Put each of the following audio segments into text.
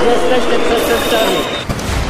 Jesteście przestępcami.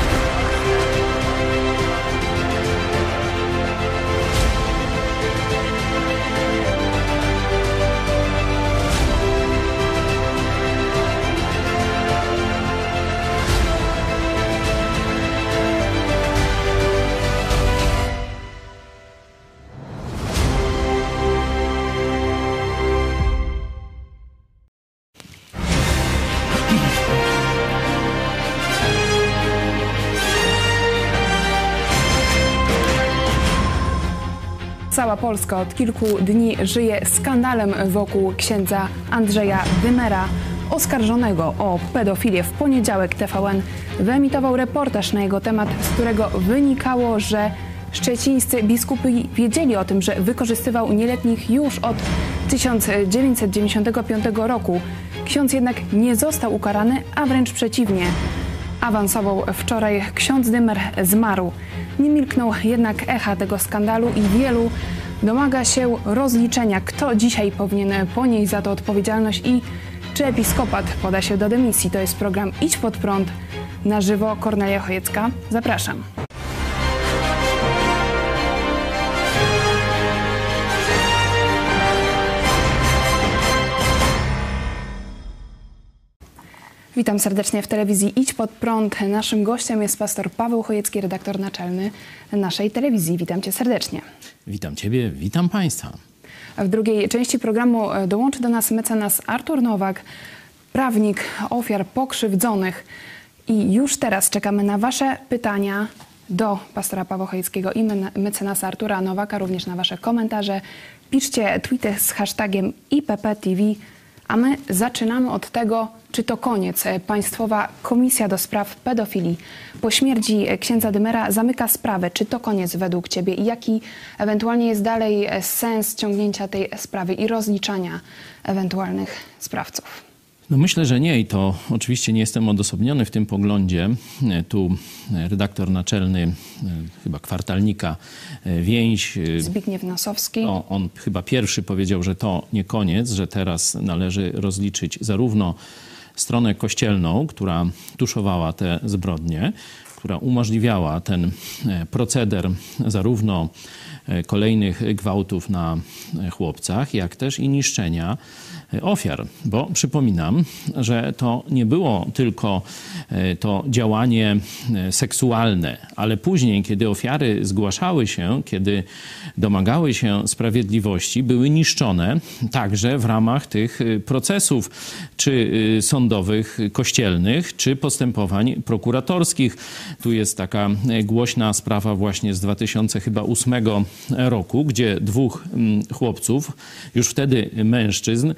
Cała Polska od kilku dni żyje skandalem wokół księdza Andrzeja Dymera, oskarżonego o pedofilię. W poniedziałek TVN wyemitował reportaż na jego temat, z którego wynikało, że szczecińscy biskupi wiedzieli o tym, że wykorzystywał nieletnich już od 1995 roku. Ksiądz jednak nie został ukarany, a wręcz przeciwnie. Awansował wczoraj. Ksiądz Dymer zmarł. Nie milkną jednak echa tego skandalu i wielu domaga się rozliczenia. Kto dzisiaj powinien ponieść za to odpowiedzialność i czy episkopat poda się do dymisji? To jest program Idź Pod Prąd na żywo. Kornelia Chojecka. Zapraszam. Witam serdecznie w telewizji Idź Pod Prąd. Naszym gościem jest pastor Paweł Chojecki, redaktor naczelny naszej telewizji. Witam cię serdecznie. Witam ciebie, witam państwa. W drugiej części programu dołączy do nas mecenas Artur Nowak, prawnik ofiar pokrzywdzonych. I już teraz czekamy na wasze pytania do pastora Pawła Chojeckiego i mecenasa Artura Nowaka, również na wasze komentarze. Piszcie tweety z hashtagiem IPPTV. A my zaczynamy od tego, czy to koniec. Państwowa Komisja do Spraw Pedofilii po śmierci księdza Dymera zamyka sprawę. Czy to koniec według ciebie? I jaki ewentualnie jest dalej sens ciągnięcia tej sprawy i rozliczania ewentualnych sprawców? No myślę, że nie i to oczywiście nie jestem odosobniony w tym poglądzie. Tu redaktor naczelny chyba kwartalnika Więź Zbigniew Nosowski. On chyba pierwszy powiedział, że to nie koniec, że teraz należy rozliczyć zarówno stronę kościelną, która tuszowała te zbrodnie, która umożliwiała ten proceder zarówno kolejnych gwałtów na chłopcach, jak też i niszczenia ofiar. Bo przypominam, że to nie było tylko to działanie seksualne, ale później, kiedy ofiary zgłaszały się, kiedy domagały się sprawiedliwości, były niszczone także w ramach tych procesów, czy sądowych, kościelnych, czy postępowań prokuratorskich. Tu jest taka głośna sprawa właśnie z 2008 roku, gdzie dwóch chłopców, już wtedy mężczyzn,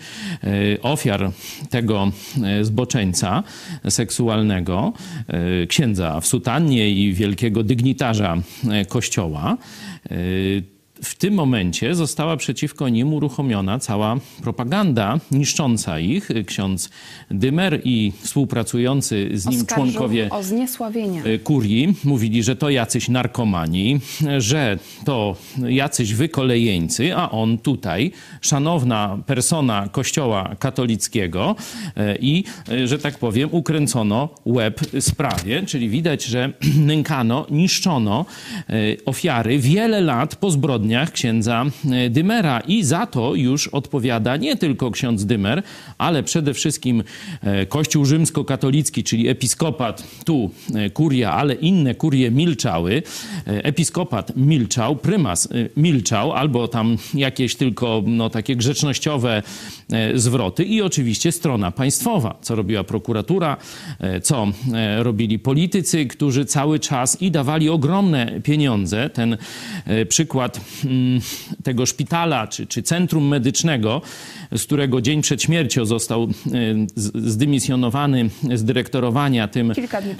ofiar tego zboczeńca seksualnego, księdza w sutannie i wielkiego dygnitarza Kościoła, w tym momencie została przeciwko nim uruchomiona cała propaganda niszcząca ich. Ksiądz Dymer i współpracujący z nim członkowie o zniesławienie kurii mówili, że to jacyś narkomani, że to jacyś wykolejeńcy, a on tutaj, szanowna persona Kościoła katolickiego i, że tak powiem, ukręcono łeb sprawie, czyli widać, że nękano, niszczono ofiary wiele lat po zbrodniach księdza Dymera i za to już odpowiada nie tylko ksiądz Dymer, ale przede wszystkim Kościół rzymskokatolicki, czyli episkopat, tu kuria, ale inne kurie milczały. Episkopat milczał, prymas milczał, albo tam jakieś tylko takie grzecznościowe zwroty i oczywiście strona państwowa, co robiła prokuratura, co robili politycy, którzy cały czas i dawali ogromne pieniądze. Ten przykład tego szpitala czy centrum medycznego, z którego dzień przed śmiercią został zdymisjonowany z dyrektorowania tym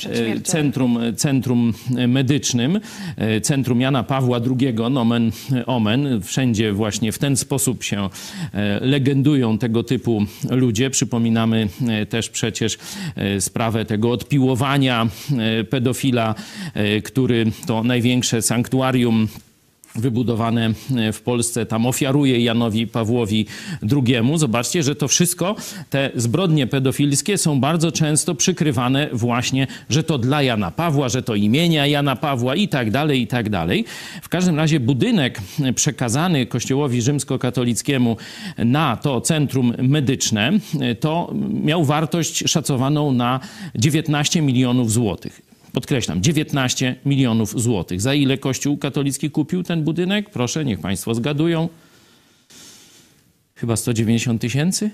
centrum medycznym, centrum Jana Pawła II, nomen omen. Wszędzie właśnie w ten sposób się legendują tego typu ludzie. Przypominamy też przecież sprawę tego odpiłowania pedofila, który to największe sanktuarium wybudowane w Polsce, tam ofiaruje Janowi Pawłowi II. Zobaczcie, że to wszystko, te zbrodnie pedofilskie są bardzo często przykrywane właśnie, że to dla Jana Pawła, że to imienia Jana Pawła i tak dalej, i tak dalej. W każdym razie budynek przekazany Kościołowi rzymskokatolickiemu na to centrum medyczne, to miał wartość szacowaną na 19 milionów złotych. Podkreślam, 19 milionów złotych. Za ile Kościół katolicki kupił ten budynek? Proszę, niech państwo zgadują. Chyba 190 000?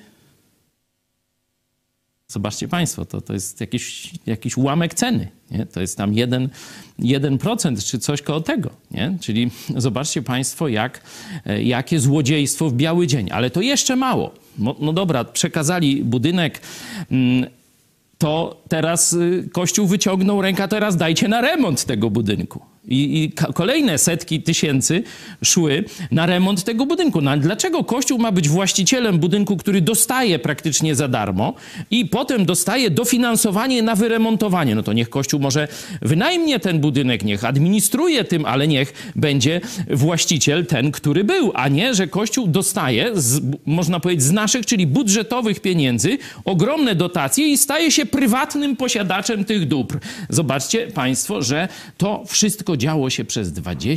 Zobaczcie państwo, to jest jakiś ułamek ceny. Nie? To jest tam 1% czy coś koło tego. Nie? Czyli zobaczcie państwo, jakie złodziejstwo w biały dzień. Ale to jeszcze mało. No dobra, przekazali budynek, to teraz Kościół wyciągnął rękę, a teraz dajcie na remont tego budynku. I kolejne setki tysięcy szły na remont tego budynku. No ale dlaczego Kościół ma być właścicielem budynku, który dostaje praktycznie za darmo i potem dostaje dofinansowanie na wyremontowanie? No to niech Kościół może wynajmie ten budynek, niech administruje tym, ale niech będzie właściciel ten, który był, a nie, że Kościół dostaje, można powiedzieć, z naszych, czyli budżetowych pieniędzy, ogromne dotacje i staje się prywatnym posiadaczem tych dóbr. Zobaczcie państwo, że to wszystko działo się przez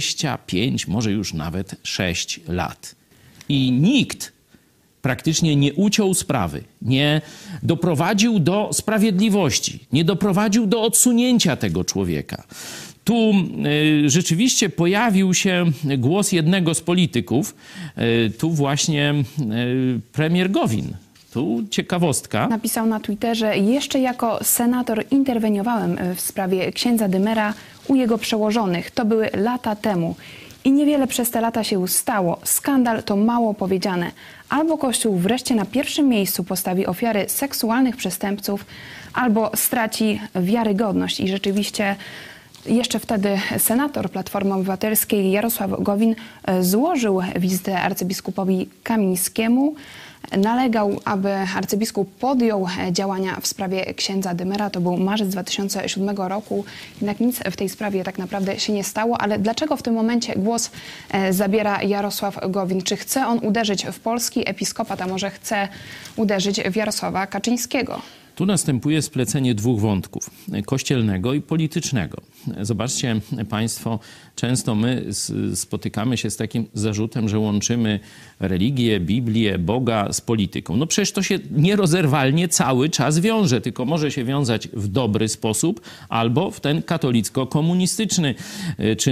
25, może już nawet 6 lat. I nikt praktycznie nie uciął sprawy, nie doprowadził do sprawiedliwości, nie doprowadził do odsunięcia tego człowieka. Tu rzeczywiście pojawił się głos jednego z polityków, tu właśnie premier Gowin. Tu ciekawostka. Napisał na Twitterze: jeszcze jako senator interweniowałem w sprawie księdza Dymera u jego przełożonych. To były lata temu. I niewiele przez te lata się stało. Skandal to mało powiedziane. Albo Kościół wreszcie na pierwszym miejscu postawi ofiary seksualnych przestępców, albo straci wiarygodność. I rzeczywiście jeszcze wtedy senator Platformy Obywatelskiej Jarosław Gowin złożył wizytę arcybiskupowi Kamińskiemu. Nalegał, aby arcybiskup podjął działania w sprawie księdza Dymera. To był marzec 2007 roku. Jednak nic w tej sprawie tak naprawdę się nie stało. Ale dlaczego w tym momencie głos zabiera Jarosław Gowin? Czy chce on uderzyć w polski episkopat, a może chce uderzyć w Jarosława Kaczyńskiego? Tu następuje splecenie dwóch wątków, kościelnego i politycznego. Zobaczcie państwo, często my spotykamy się z takim zarzutem, że łączymy religię, Biblię, Boga z polityką. No przecież to się nierozerwalnie cały czas wiąże, tylko może się wiązać w dobry sposób albo w ten katolicko-komunistyczny, czy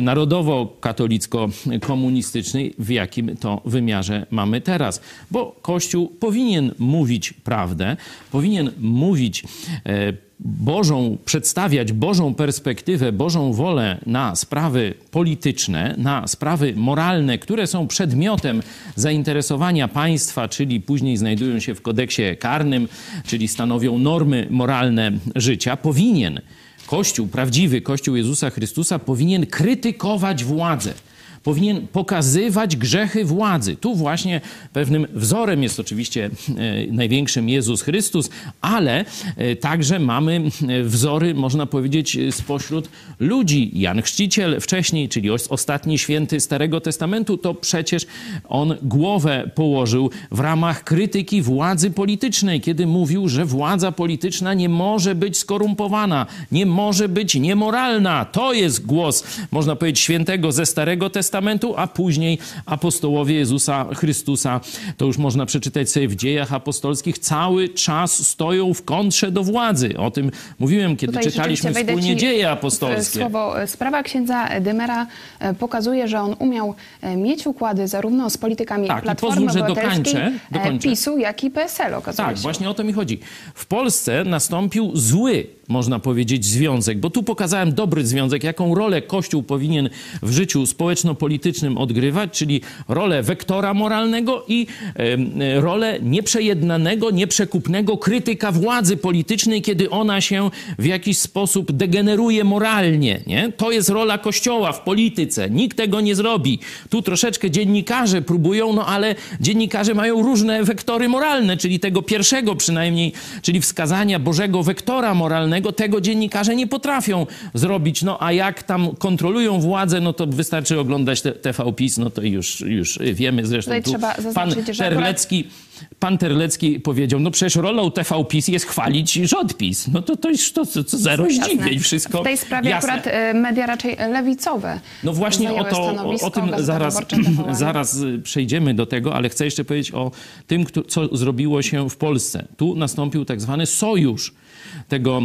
narodowo-katolicko-komunistyczny, w jakim to wymiarze mamy teraz. Bo Kościół powinien mówić prawdę, powinien mówić przedstawiać Bożą perspektywę, Bożą wolę na sprawy polityczne, na sprawy moralne, które są przedmiotem zainteresowania państwa, czyli później znajdują się w kodeksie karnym, czyli stanowią normy moralne życia. Kościół, prawdziwy Kościół Jezusa Chrystusa powinien krytykować władzę. Powinien pokazywać grzechy władzy. Tu właśnie pewnym wzorem jest oczywiście największym Jezus Chrystus, ale także mamy wzory, można powiedzieć, spośród ludzi. Jan Chrzciciel wcześniej, czyli ostatni święty Starego Testamentu, to przecież on głowę położył w ramach krytyki władzy politycznej, kiedy mówił, że władza polityczna nie może być skorumpowana, nie może być niemoralna. To jest głos, można powiedzieć, świętego ze Starego Testamentu, a później apostołowie Jezusa Chrystusa, to już można przeczytać sobie w Dziejach Apostolskich, cały czas stoją w kontrze do władzy. O tym mówiłem, kiedy czytaliśmy wspólnie Dzieje Apostolskie. Sprawa księdza Dymera pokazuje, że on umiał mieć układy zarówno z politykami Platformy Obywatelskiej, PiS-u, jak i PSL-u. Tak, właśnie o to mi chodzi. W Polsce nastąpił zły, można powiedzieć, związek, bo tu pokazałem dobry związek, jaką rolę Kościół powinien w życiu społeczno-politycznym odgrywać, czyli rolę wektora moralnego i rolę nieprzejednanego, nieprzekupnego krytyka władzy politycznej, kiedy ona się w jakiś sposób degeneruje moralnie. Nie? To jest rola Kościoła w polityce. Nikt tego nie zrobi. Tu troszeczkę dziennikarze próbują, no ale dziennikarze mają różne wektory moralne, czyli tego pierwszego przynajmniej, czyli wskazania Bożego wektora moralnego, medialnego, tego dziennikarze nie potrafią zrobić. No a jak tam kontrolują władzę, no to wystarczy oglądać TV PiS, no to już wiemy. Zresztą Tutaj tu trzeba zaznaczyć, że pan Terlecki powiedział, no przecież rolą TV PiS jest chwalić rząd PiS. No to już to zero zdziwień, wszystko w tej sprawie jasne. akurat media raczej lewicowe. No właśnie o tym zaraz przejdziemy do tego, ale chcę jeszcze powiedzieć o tym, co zrobiło się w Polsce. Tu nastąpił tak zwany sojusz tego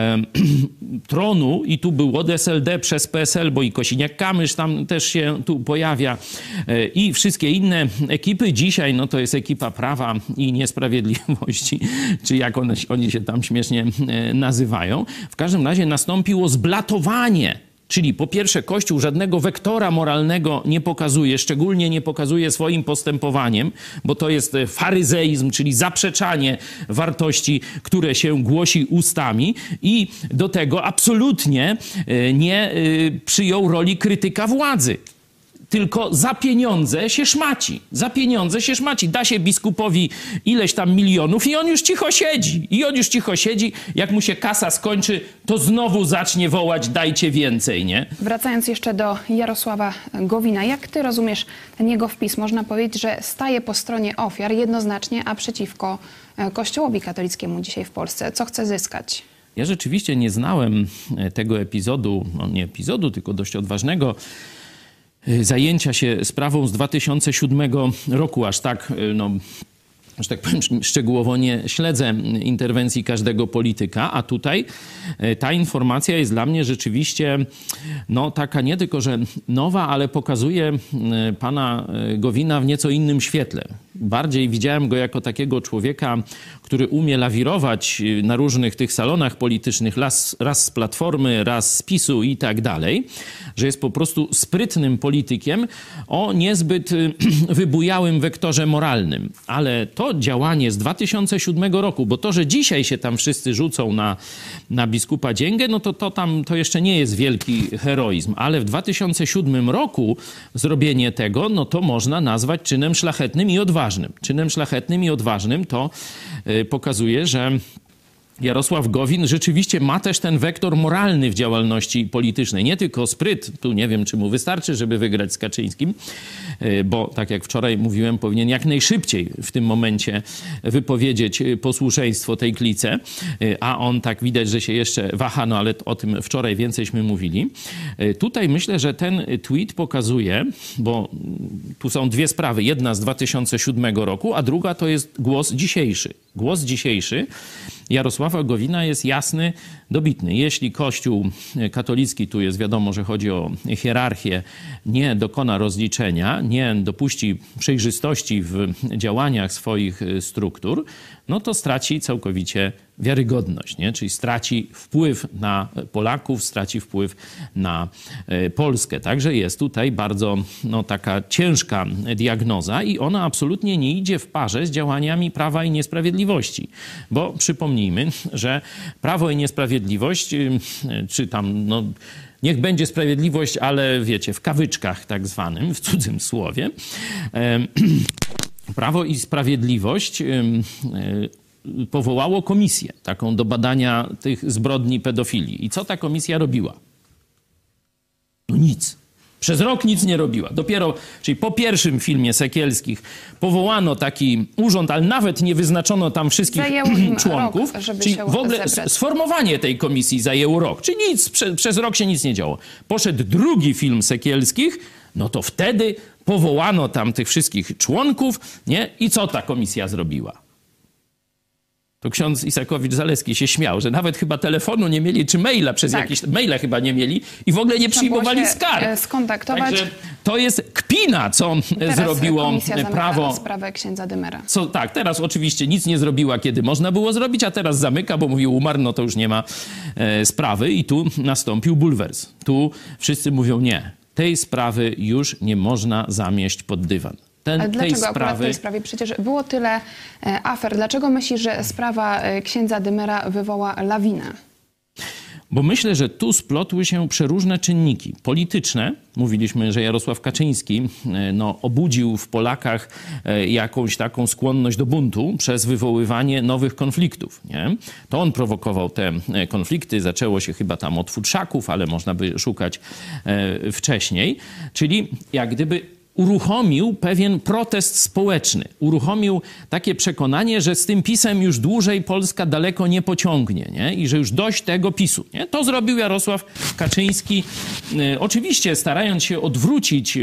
tronu i tu było SLD przez PSL, bo i Kosiniak-Kamysz tam też się tu pojawia i wszystkie inne ekipy. Dzisiaj no to jest ekipa Prawa i Niesprawiedliwości, czy jak oni się tam śmiesznie nazywają. W każdym razie nastąpiło zblatowanie. Czyli po pierwsze Kościół żadnego wektora moralnego nie pokazuje, szczególnie nie pokazuje swoim postępowaniem, bo to jest faryzeizm, czyli zaprzeczanie wartości, które się głosi ustami i do tego absolutnie nie przyjął roli krytyka władzy. Tylko za pieniądze się szmaci. Za pieniądze się szmaci. Da się biskupowi ileś tam milionów i on już cicho siedzi. Jak mu się kasa skończy, to znowu zacznie wołać dajcie więcej, nie? Wracając jeszcze do Jarosława Gowina. Jak ty rozumiesz ten jego wpis? Można powiedzieć, że staje po stronie ofiar jednoznacznie, a przeciwko Kościołowi katolickiemu dzisiaj w Polsce. Co chce zyskać? Ja rzeczywiście nie znałem tego epizodu, no nie epizodu, tylko dość odważnego zajęcia się sprawą z 2007 roku, aż tak, no, że tak powiem, szczegółowo nie śledzę interwencji każdego polityka, a tutaj ta informacja jest dla mnie rzeczywiście no, taka nie tylko, że nowa, ale pokazuje pana Gowina w nieco innym świetle. Bardziej widziałem go jako takiego człowieka, który umie lawirować na różnych tych salonach politycznych, raz z Platformy, raz z PiS-u i tak dalej, że jest po prostu sprytnym politykiem o niezbyt wybujałym wektorze moralnym. Ale to działanie z 2007 roku, bo to, że dzisiaj się tam wszyscy rzucą na biskupa Dzięgę, no to jeszcze nie jest wielki heroizm, ale w 2007 roku zrobienie tego, no to można nazwać czynem szlachetnym i odważnym. Czynem szlachetnym i odważnym to pokazuje, że Jarosław Gowin rzeczywiście ma też ten wektor moralny w działalności politycznej. Nie tylko spryt, tu nie wiem, czy mu wystarczy, żeby wygrać z Kaczyńskim, bo tak jak wczoraj mówiłem, powinien jak najszybciej w tym momencie wypowiedzieć posłuszeństwo tej klice, a on tak widać, że się jeszcze waha, no ale o tym wczoraj więcejśmy mówili. Tutaj myślę, że ten tweet pokazuje, bo tu są dwie sprawy. Jedna z 2007 roku, a druga to jest głos dzisiejszy. Głos dzisiejszy Jarosława Gowina jest jasny, dobitny. Jeśli Kościół katolicki, tu jest wiadomo, że chodzi o hierarchię, nie dokona rozliczenia, nie dopuści przejrzystości w działaniach swoich struktur, no to straci całkowicie wiarygodność, nie? Czyli straci wpływ na Polaków, straci wpływ na Polskę. Także jest tutaj bardzo taka ciężka diagnoza i ona absolutnie nie idzie w parze z działaniami Prawa i Niesprawiedliwości. Bo przypomnijmy, że Prawo i Niesprawiedliwość, czy tam niech będzie sprawiedliwość, ale wiecie, w kawyczkach tak zwanym, w cudzym słowie, Prawo i Sprawiedliwość powołało komisję taką do badania tych zbrodni pedofilii. I co ta komisja robiła? No nic. Przez rok nic nie robiła. Dopiero, czyli po pierwszym filmie Sekielskich powołano taki urząd, ale nawet nie wyznaczono tam wszystkich członków. Rok, żeby czyli się w ogóle zebrać. sformowanie tej komisji zajęło rok. Czyli nic, przez rok się nic nie działo. Poszedł drugi film Sekielskich, no to wtedy powołano tam tych wszystkich członków, nie? I co ta komisja zrobiła? To ksiądz Isakowicz-Zaleski się śmiał, że nawet chyba telefonu nie mieli, czy maila jakieś maile chyba nie mieli i w ogóle nie przyjmowali skarg. Skontaktować. Także to jest kpina, co zrobiło komisja prawo. Sprawę księdza Dymera. Tak, teraz oczywiście nic nie zrobiła, kiedy można było zrobić, a teraz zamyka, bo mówił umarł, no to już nie ma sprawy i tu nastąpił bulwers. Tu wszyscy mówią nie. Tej sprawy już nie można zamieść pod dywan. Ale dlaczego akurat w tej sprawie? Przecież było tyle afer. Dlaczego myślisz, że sprawa księdza Dymera wywoła lawinę? Bo myślę, że tu splotły się przeróżne czynniki polityczne. Mówiliśmy, że Jarosław Kaczyński obudził w Polakach jakąś taką skłonność do buntu przez wywoływanie nowych konfliktów. Nie? To on prowokował te konflikty. Zaczęło się chyba tam od futrzaków, ale można by szukać wcześniej. Czyli jak gdyby uruchomił pewien protest społeczny. Uruchomił takie przekonanie, że z tym PiS-em już dłużej Polska daleko nie pociągnie, nie? I że już dość tego PiS-u. Nie? To zrobił Jarosław Kaczyński. Oczywiście starając się odwrócić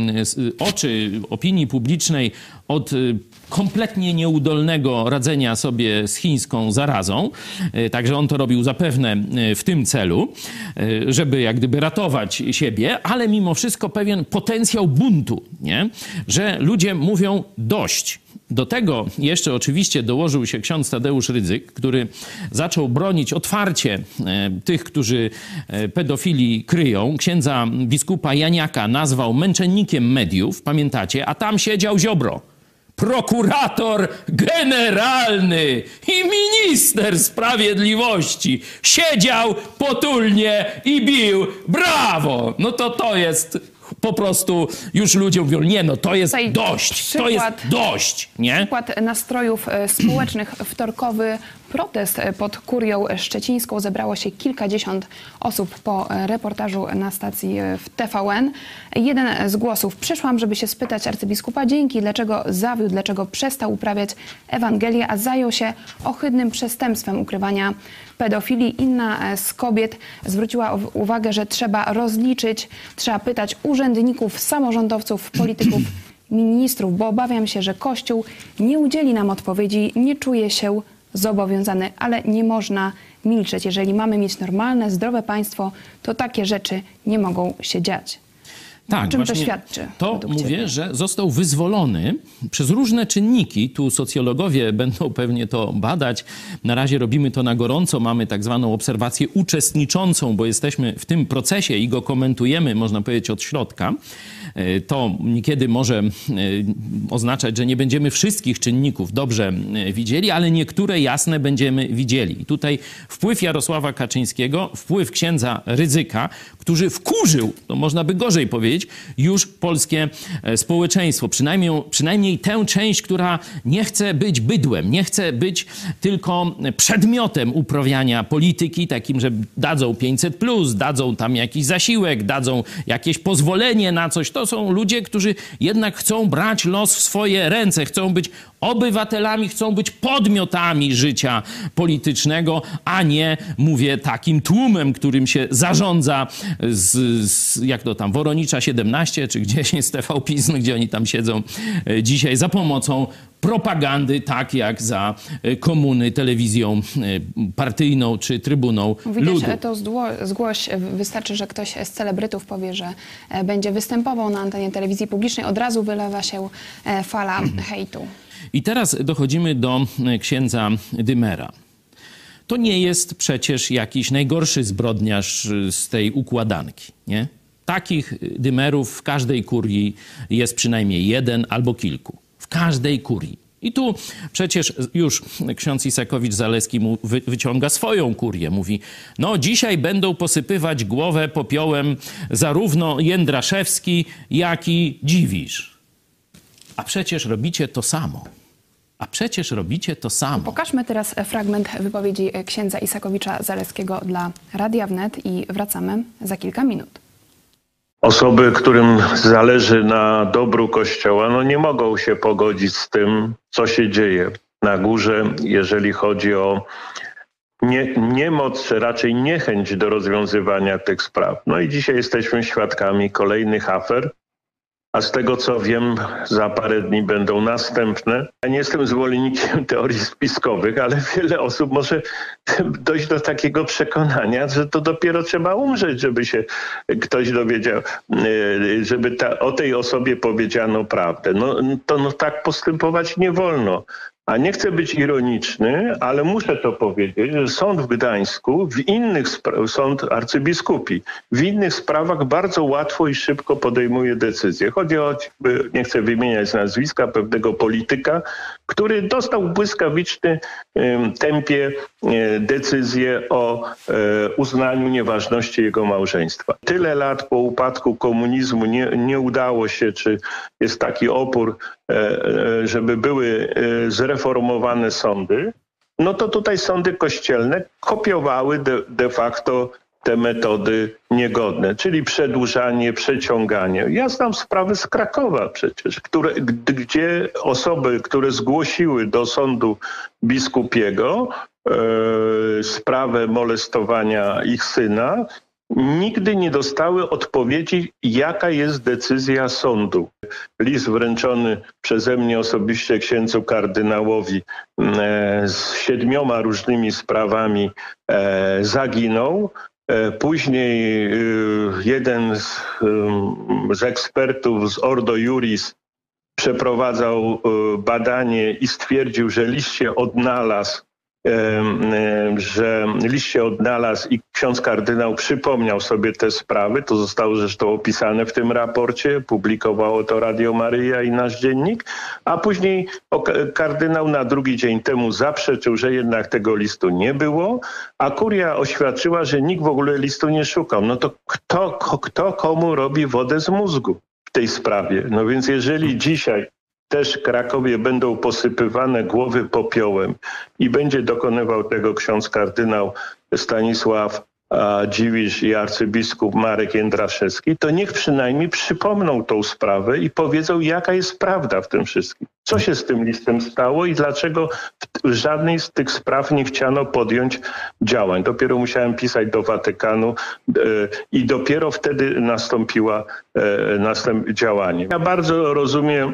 oczy opinii publicznej od kompletnie nieudolnego radzenia sobie z chińską zarazą. Także on to robił zapewne w tym celu, żeby jak gdyby ratować siebie, ale mimo wszystko pewien potencjał buntu, nie? Że ludzie mówią dość. Do tego jeszcze oczywiście dołożył się ksiądz Tadeusz Rydzyk, który zaczął bronić otwarcie tych, którzy pedofili kryją. Księdza biskupa Janiaka nazwał męczennikiem mediów, pamiętacie? A tam siedział Ziobro. Prokurator generalny i minister sprawiedliwości siedział potulnie i bił. Brawo! No to jest po prostu, już ludzie mówią, nie no, to jest dość, to jest dość, nie? Przykład nastrojów społecznych. Wtorkowy protest pod Kurią Szczecińską. Zebrało się kilkadziesiąt osób po reportażu na stacji w TVN. Jeden z głosów: przyszłam, żeby się spytać arcybiskupa Dzięki, dlaczego zawiódł, dlaczego przestał uprawiać Ewangelię, a zajął się ohydnym przestępstwem ukrywania pedofilii. Inna z kobiet zwróciła uwagę, że trzeba rozliczyć, trzeba pytać urzędników, samorządowców, polityków, ministrów, bo obawiam się, że Kościół nie udzieli nam odpowiedzi, nie czuje się zobowiązany, ale nie można milczeć. Jeżeli mamy mieć normalne, zdrowe państwo, to takie rzeczy nie mogą się dziać. Tak, czym to świadczy? To mówię, że został wyzwolony przez różne czynniki. Tu socjologowie będą pewnie to badać. Na razie robimy to na gorąco. Mamy tak zwaną obserwację uczestniczącą, bo jesteśmy w tym procesie i go komentujemy, można powiedzieć, od środka. To niekiedy może oznaczać, że nie będziemy wszystkich czynników dobrze widzieli, ale niektóre jasne będziemy widzieli. I tutaj wpływ Jarosława Kaczyńskiego, wpływ księdza Rydzyka, który wkurzył, to można by gorzej powiedzieć, już polskie społeczeństwo. Przynajmniej tę część, która nie chce być bydłem, nie chce być tylko przedmiotem uprawiania polityki, takim, że dadzą 500+, dadzą tam jakiś zasiłek, dadzą jakieś pozwolenie na coś. To są ludzie, którzy jednak chcą brać los w swoje ręce, chcą być obywatelami, chcą być podmiotami życia politycznego, a nie, mówię, takim tłumem, którym się zarządza jak to tam, Woronicza 17, czy gdzieś jest TV PiS, gdzie oni tam siedzą dzisiaj, za pomocą propagandy, tak jak za komuny, telewizją partyjną czy trybuną ludu. Widzisz, to zgłoś. Wystarczy, że ktoś z celebrytów powie, że będzie występował na antenie telewizji publicznej. Od razu wylewa się fala hejtu. I teraz dochodzimy do księdza Dymera. To nie jest przecież jakiś najgorszy zbrodniarz z tej układanki, nie? Takich Dymerów w każdej kurii jest przynajmniej jeden albo kilku. W każdej kurii. I tu przecież już ksiądz Isakowicz-Zaleski mu wyciąga swoją kurię. Mówi, no dzisiaj będą posypywać głowę popiołem zarówno Jędraszewski, jak i Dziwisz. A przecież robicie to samo. Pokażmy teraz fragment wypowiedzi księdza Isakowicza-Zaleskiego dla Radia Wnet i wracamy za kilka minut. Osoby, którym zależy na dobru Kościoła, nie mogą się pogodzić z tym, co się dzieje na górze, jeżeli chodzi o niemoc, czy raczej niechęć do rozwiązywania tych spraw. No i dzisiaj jesteśmy świadkami kolejnych afer, a z tego co wiem, za parę dni będą następne. Ja nie jestem zwolennikiem teorii spiskowych, ale wiele osób może dojść do takiego przekonania, że to dopiero trzeba umrzeć, żeby się ktoś dowiedział, żeby o tej osobie powiedziano prawdę. Tak postępować nie wolno. A nie chcę być ironiczny, ale muszę to powiedzieć, że sąd w Gdańsku, sąd arcybiskupi, w innych sprawach bardzo łatwo i szybko podejmuje decyzje. Chodzi o, nie chcę wymieniać nazwiska, pewnego polityka, który dostał w błyskawicznym tempie decyzję o uznaniu nieważności jego małżeństwa. Tyle lat po upadku komunizmu nie udało się, czy jest taki opór, żeby były zreformowane sądy, no to tutaj sądy kościelne kopiowały de facto te metody niegodne, czyli przedłużanie, przeciąganie. Ja znam sprawy z Krakowa przecież, gdzie osoby, które zgłosiły do sądu biskupiego sprawę molestowania ich syna, nigdy nie dostały odpowiedzi, jaka jest decyzja sądu. List wręczony przeze mnie osobiście księdzu kardynałowi z 7 różnymi sprawami zaginął. Później jeden z ekspertów z Ordo Iuris przeprowadzał badanie i stwierdził, że list się odnalazł i ksiądz kardynał przypomniał sobie te sprawy. To zostało zresztą opisane w tym raporcie. Publikowało to Radio Maryja i Nasz Dziennik. A później kardynał na drugi dzień temu zaprzeczył, że jednak tego listu nie było, a kuria oświadczyła, że nikt w ogóle listu nie szukał. No to kto komu robi wodę z mózgu w tej sprawie? No więc jeżeli dzisiaj też w Krakowie będą posypywane głowy popiołem i będzie dokonywał tego ksiądz kardynał Stanisław Dziwisz i arcybiskup Marek Jędraszewski, to niech przynajmniej przypomną tą sprawę i powiedzą, jaka jest prawda w tym wszystkim. Co się z tym listem stało i dlaczego w żadnej z tych spraw nie chciano podjąć działań. Dopiero musiałem pisać do Watykanu i dopiero wtedy nastąpiło działanie. Ja bardzo rozumiem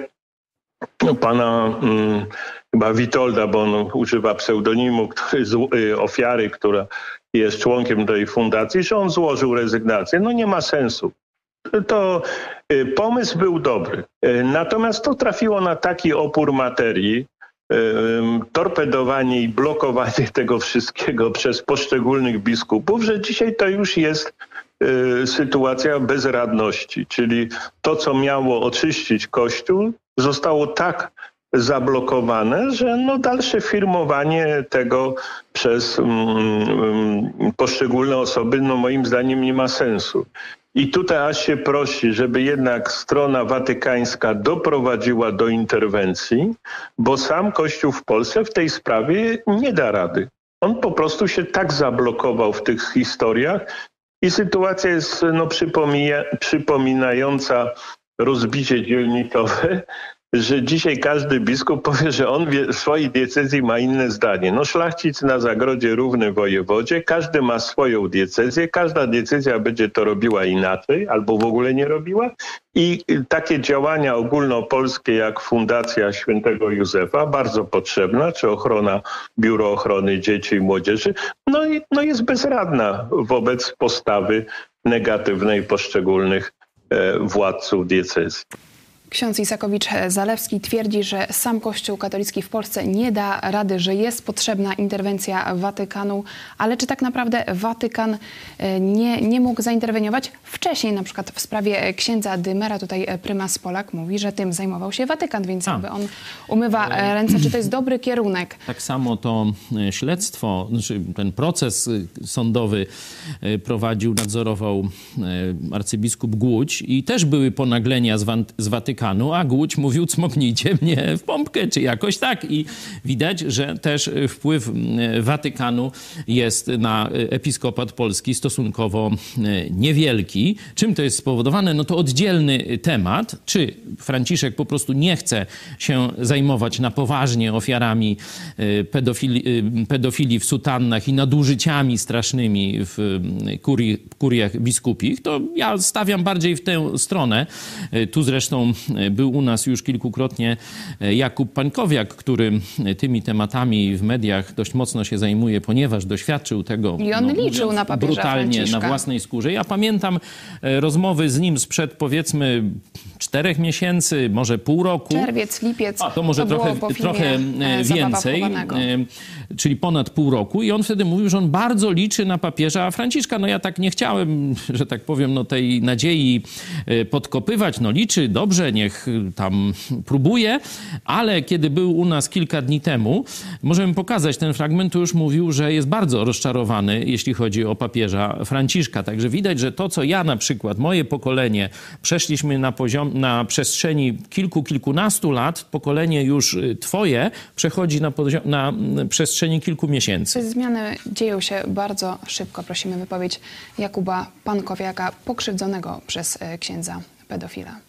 pana chyba Witolda, bo on używa pseudonimu, ofiary, która jest członkiem tej fundacji, że on złożył rezygnację. No nie ma sensu. To pomysł był dobry. Natomiast to trafiło na taki opór materii, torpedowanie i blokowanie tego wszystkiego przez poszczególnych biskupów, że dzisiaj to już jest sytuacja bezradności. Czyli to, co miało oczyścić Kościół, zostało tak zablokowane, że no dalsze firmowanie tego przez poszczególne osoby, no moim zdaniem nie ma sensu. I tutaj aż się prosi, żeby jednak strona watykańska doprowadziła do interwencji, bo sam Kościół w Polsce w tej sprawie nie da rady. On po prostu się tak zablokował w tych historiach i sytuacja jest przypominająca rozbicie dzielnicowe, że dzisiaj każdy biskup powie, że on w swojej diecezji ma inne zdanie. No szlachcic na zagrodzie równy wojewodzie, każdy ma swoją diecezję, każda diecezja będzie to robiła inaczej albo w ogóle nie robiła i takie działania ogólnopolskie jak Fundacja Świętego Józefa, bardzo potrzebna, czy Biuro Ochrony Dzieci i Młodzieży, no jest bezradna wobec postawy negatywnej poszczególnych władców diecezji. Ksiądz Isakowicz-Zalewski twierdzi, że sam Kościół katolicki w Polsce nie da rady, że jest potrzebna interwencja Watykanu, ale czy tak naprawdę Watykan nie mógł zainterweniować wcześniej, na przykład w sprawie księdza Dymera, tutaj prymas Polak mówi, że tym zajmował się Watykan, więc jakby on umywa ręce. Czy to jest dobry kierunek? Tak samo to śledztwo, znaczy ten proces sądowy prowadził, nadzorował arcybiskup Głódź i też były ponaglenia z Watykanu, a Głódź mówił, cmoknijcie mnie w pompkę, czy jakoś tak. I widać, że też wpływ Watykanu jest na episkopat polski stosunkowo niewielki. Czym to jest spowodowane? No to oddzielny temat. Czy Franciszek po prostu nie chce się zajmować na poważnie ofiarami pedofilii w sutannach i nadużyciami strasznymi w kuriach biskupich, to ja stawiam bardziej w tę stronę. Tu zresztą był u nas już kilkukrotnie Jakub Pańkowiak, który tymi tematami w mediach dość mocno się zajmuje, ponieważ doświadczył tego i on liczył na papieża brutalnie Franciszka. Na własnej skórze. Ja pamiętam rozmowy z nim sprzed powiedzmy 4 miesięcy, może pół roku. Czerwiec, lipiec. A to może trochę więcej, czyli ponad pół roku. I on wtedy mówił, że on bardzo liczy na papieża Franciszka. No ja tak nie chciałem, że tak powiem, no tej nadziei podkopywać. No liczy, dobrze, niech tam próbuje. Ale kiedy był u nas kilka dni temu, możemy pokazać ten fragment, to już mówił, że jest bardzo rozczarowany, jeśli chodzi o papieża Franciszka. Także widać, że to, co ja na przykład, moje pokolenie, przeszliśmy na przestrzeni kilkunastu lat, pokolenie już twoje przechodzi na przestrzeni kilku miesięcy. Te zmiany dzieją się bardzo szybko. Prosimy wypowiedź Jakuba Pankowiaka, pokrzywdzonego przez księdza pedofila.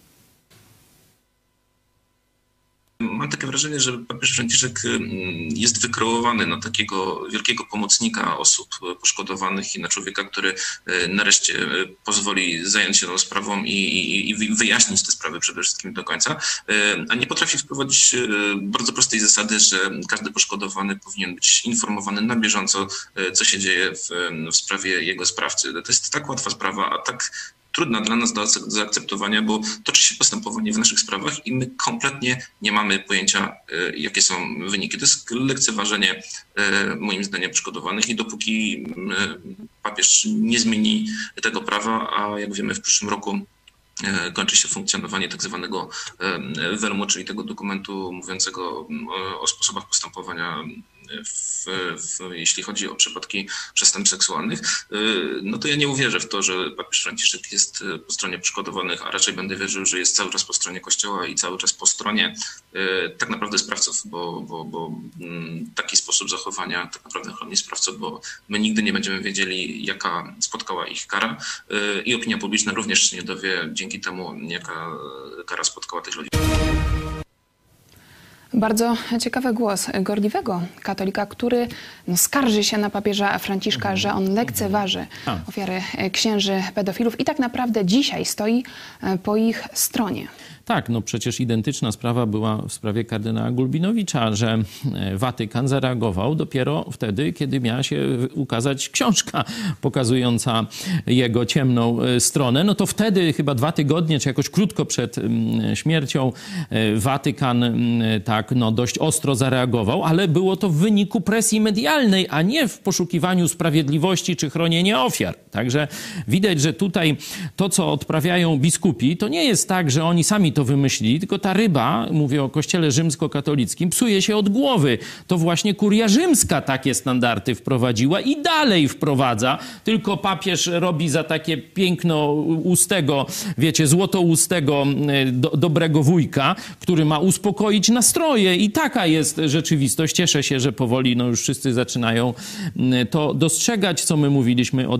Mam takie wrażenie, że papież Franciszek jest wykreowany na takiego wielkiego pomocnika osób poszkodowanych i na człowieka, który nareszcie pozwoli zająć się tą sprawą i wyjaśnić te sprawy przede wszystkim do końca, a nie potrafi wprowadzić bardzo prostej zasady, że każdy poszkodowany powinien być informowany na bieżąco, co się dzieje w sprawie jego sprawcy. To jest tak łatwa sprawa, a tak trudna dla nas do zaakceptowania, bo toczy się postępowanie w naszych sprawach i my kompletnie nie mamy pojęcia, jakie są wyniki. To jest lekceważenie, moim zdaniem, poszkodowanych i dopóki papież nie zmieni tego prawa, a jak wiemy w przyszłym roku kończy się funkcjonowanie tak zwanego WELM-u, czyli tego dokumentu mówiącego o sposobach postępowania jeśli chodzi o przypadki przestępstw seksualnych, no to ja nie uwierzę w to, że papież Franciszek jest po stronie poszkodowanych, a raczej będę wierzył, że jest cały czas po stronie Kościoła i cały czas po stronie tak naprawdę sprawców, bo taki sposób zachowania tak naprawdę chroni sprawców, bo my nigdy nie będziemy wiedzieli, jaka spotkała ich kara i opinia publiczna również się nie dowie dzięki temu, jaka kara spotkała tych ludzi. Bardzo ciekawy głos gorliwego katolika, który skarży się na papieża Franciszka, że on lekceważy ofiary księży pedofilów i tak naprawdę dzisiaj stoi po ich stronie. Tak, no przecież identyczna sprawa była w sprawie kardynała Gulbinowicza, że Watykan zareagował dopiero wtedy, kiedy miała się ukazać książka pokazująca jego ciemną stronę. No to wtedy chyba 2 tygodnie, czy jakoś krótko przed śmiercią Watykan tak dość ostro zareagował, ale było to w wyniku presji medialnej, a nie w poszukiwaniu sprawiedliwości czy chronienia ofiar. Także widać, że tutaj to, co odprawiają biskupi, to nie jest tak, że oni sami to wymyślili, tylko ta ryba, mówię o Kościele rzymskokatolickim, psuje się od głowy. To właśnie kuria rzymska takie standardy wprowadziła i dalej wprowadza, tylko papież robi za takie pięknoustego, wiecie, złotoustego, dobrego wujka, który ma uspokoić nastroje i taka jest rzeczywistość. Cieszę się, że powoli już wszyscy zaczynają to dostrzegać, co my mówiliśmy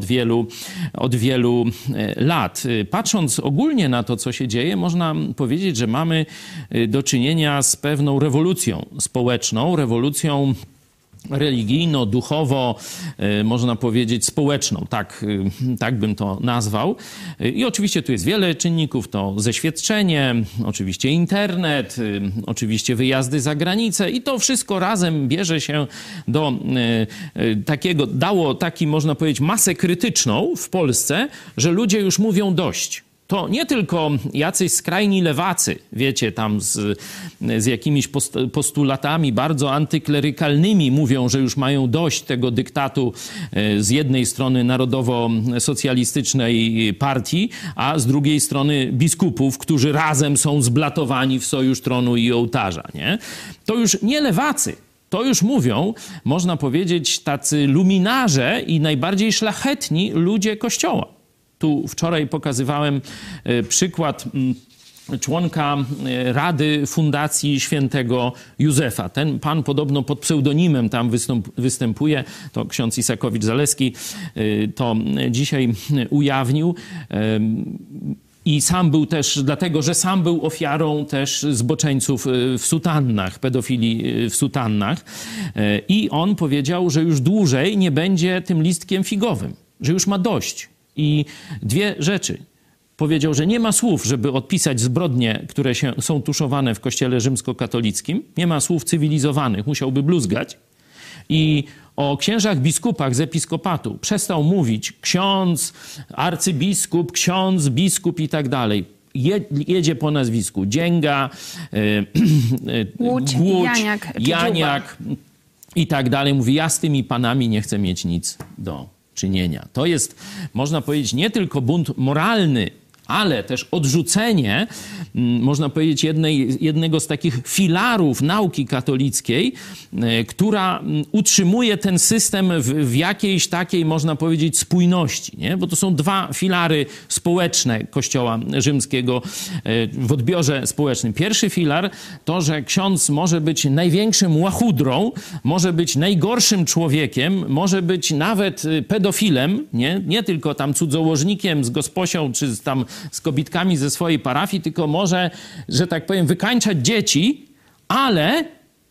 od wielu lat. Patrząc ogólnie na to, co się dzieje, można powiedzieć, że mamy do czynienia z pewną rewolucją społeczną, rewolucją religijno, duchowo, można powiedzieć społeczną, tak bym to nazwał. I oczywiście tu jest wiele czynników, to zeświadczenie, oczywiście internet, oczywiście wyjazdy za granicę i to wszystko razem bierze się do takiego, dało taki, można powiedzieć, masę krytyczną w Polsce, że ludzie już mówią dość. To nie tylko jacyś skrajni lewacy, wiecie, tam z jakimiś postulatami bardzo antyklerykalnymi mówią, że już mają dość tego dyktatu z jednej strony narodowo-socjalistycznej partii, a z drugiej strony biskupów, którzy razem są zblatowani w sojusz tronu i ołtarza, nie? To już nie lewacy. To już mówią, można powiedzieć, tacy luminarze i najbardziej szlachetni ludzie Kościoła. Tu wczoraj pokazywałem przykład członka Rady Fundacji Świętego Józefa. Ten pan podobno pod pseudonimem tam występuje, to ksiądz Isakowicz-Zaleski to dzisiaj ujawnił. I sam był też, dlatego że sam był ofiarą też zboczeńców w sutannach, pedofili w sutannach. I on powiedział, że już dłużej nie będzie tym listkiem figowym, że już ma dość. I 2 rzeczy. Powiedział, że nie ma słów, żeby odpisać zbrodnie, które są tuszowane w Kościele rzymskokatolickim. Nie ma słów cywilizowanych, musiałby bluzgać. I o księżach biskupach z episkopatu przestał mówić ksiądz, arcybiskup, ksiądz, biskup i tak dalej. jedzie po nazwisku Dzięga, Łódź, Janiak i tak dalej. Mówi, ja z tymi panami nie chcę mieć nic do czynienia. To jest, można powiedzieć, nie tylko bunt moralny, ale też odrzucenie, można powiedzieć, jednego z takich filarów nauki katolickiej, która utrzymuje ten system w jakiejś takiej, można powiedzieć, spójności, nie? Bo to są dwa filary społeczne Kościoła rzymskiego w odbiorze społecznym. Pierwszy filar to, że ksiądz może być największym łachudrą, może być najgorszym człowiekiem, może być nawet pedofilem, nie tylko tam cudzołożnikiem z gosposią, czy tam z kobitkami ze swojej parafii, tylko może, że tak powiem, wykańczać dzieci, ale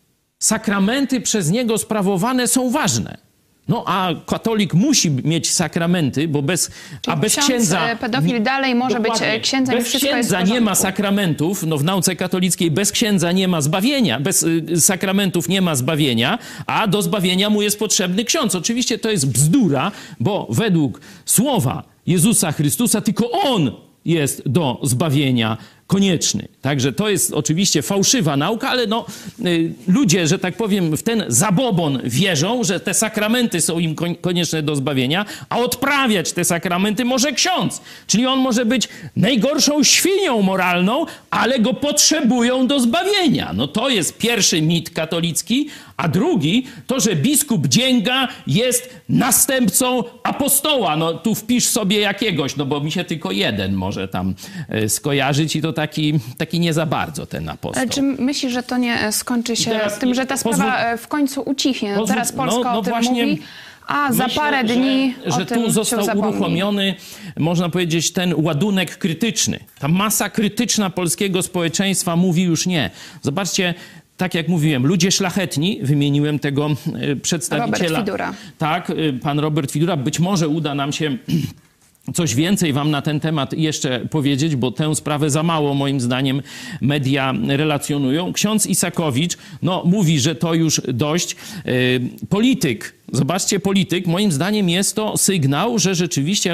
sakramenty przez niego sprawowane są ważne. No a katolik musi mieć sakramenty, bo bez księdza... pedofil dalej może być księdzem. Bez księdza nie ma sakramentów. No w nauce katolickiej bez księdza nie ma zbawienia, bez sakramentów nie ma zbawienia, a do zbawienia mu jest potrzebny ksiądz. Oczywiście to jest bzdura, bo według słowa Jezusa Chrystusa tylko On jest do zbawienia konieczny. Także to jest oczywiście fałszywa nauka, ale ludzie, że tak powiem, w ten zabobon wierzą, że te sakramenty są im konieczne do zbawienia, a odprawiać te sakramenty może ksiądz. Czyli on może być najgorszą świnią moralną, ale go potrzebują do zbawienia. No to jest pierwszy mit katolicki, a drugi to, że biskup Dzięga jest następcą apostoła. No tu wpisz sobie jakiegoś, no bo mi się tylko jeden może tam skojarzyć i to taki nie za bardzo ten apostoł. Ale czy myślisz, że to nie skończy się tym, że ta sprawa w końcu ucichnie? No teraz Polska o tym mówi, a za parę dni że tu został uruchomiony, można powiedzieć, ten ładunek krytyczny. Ta masa krytyczna polskiego społeczeństwa mówi już nie. Zobaczcie, tak jak mówiłem, ludzie szlachetni, wymieniłem tego przedstawiciela. Robert Fidura. Tak, pan Robert Fidura. Być może uda nam się coś więcej wam na ten temat jeszcze powiedzieć, bo tę sprawę za mało, moim zdaniem, media relacjonują. Ksiądz Isakowicz, mówi, że to już dość. Polityk, zobaczcie, polityk, moim zdaniem jest to sygnał, że rzeczywiście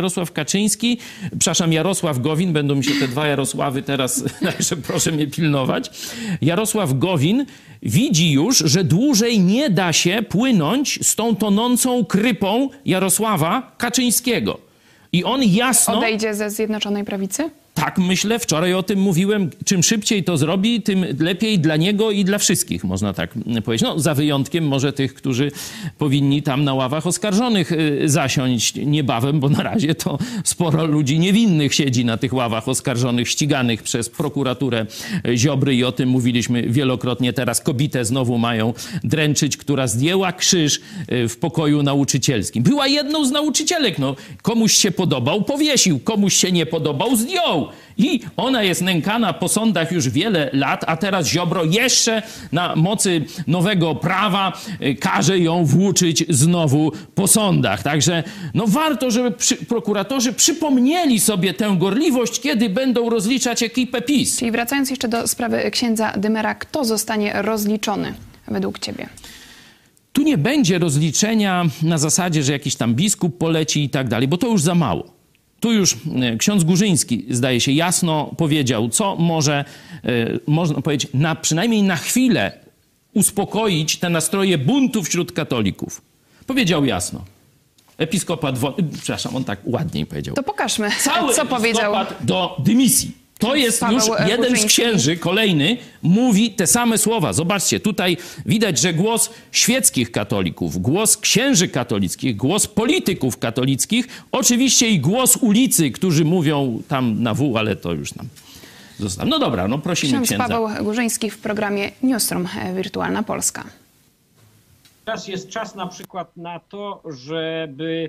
Jarosław Gowin, będą mi się te dwa Jarosławy teraz, także proszę mnie pilnować. Jarosław Gowin widzi już, że dłużej nie da się płynąć z tą tonącą krypą Jarosława Kaczyńskiego. I on jasno... Odejdzie ze Zjednoczonej Prawicy? Tak, myślę, wczoraj o tym mówiłem. Czym szybciej to zrobi, tym lepiej dla niego i dla wszystkich, można tak powiedzieć. Za wyjątkiem może tych, którzy powinni tam na ławach oskarżonych zasiąść niebawem, bo na razie to sporo ludzi niewinnych siedzi na tych ławach oskarżonych, ściganych przez prokuraturę Ziobry i o tym mówiliśmy wielokrotnie. Teraz kobietę znowu mają dręczyć, która zdjęła krzyż w pokoju nauczycielskim. Była jedną z nauczycielek. Komuś się podobał, powiesił, komuś się nie podobał, zdjął. I ona jest nękana po sądach już wiele lat, a teraz Ziobro jeszcze na mocy nowego prawa każe ją włóczyć znowu po sądach. Także warto, żeby prokuratorzy przypomnieli sobie tę gorliwość, kiedy będą rozliczać ekipę PiS. Czyli wracając jeszcze do sprawy księdza Dymera, kto zostanie rozliczony według ciebie? Tu nie będzie rozliczenia na zasadzie, że jakiś tam biskup poleci i tak dalej, bo to już za mało. Tu już ksiądz Górzyński, zdaje się, jasno powiedział, co może, można powiedzieć, przynajmniej na chwilę uspokoić te nastroje buntu wśród katolików. Powiedział jasno. Episkopat, on tak ładniej powiedział. To pokażmy, Cały co powiedział. do dymisji. To jest Paweł już jeden Górzyński. z księży, kolejny, mówi te same słowa. Zobaczcie, tutaj widać, że głos świeckich katolików, głos księży katolickich, głos polityków katolickich, oczywiście i głos ulicy, którzy mówią tam na W, ale to już nam zostało. No dobra, prosimy Ksiądz księdza. Paweł Górzyński w programie Newsroom Wirtualna Polska. Teraz jest czas na przykład na to, żeby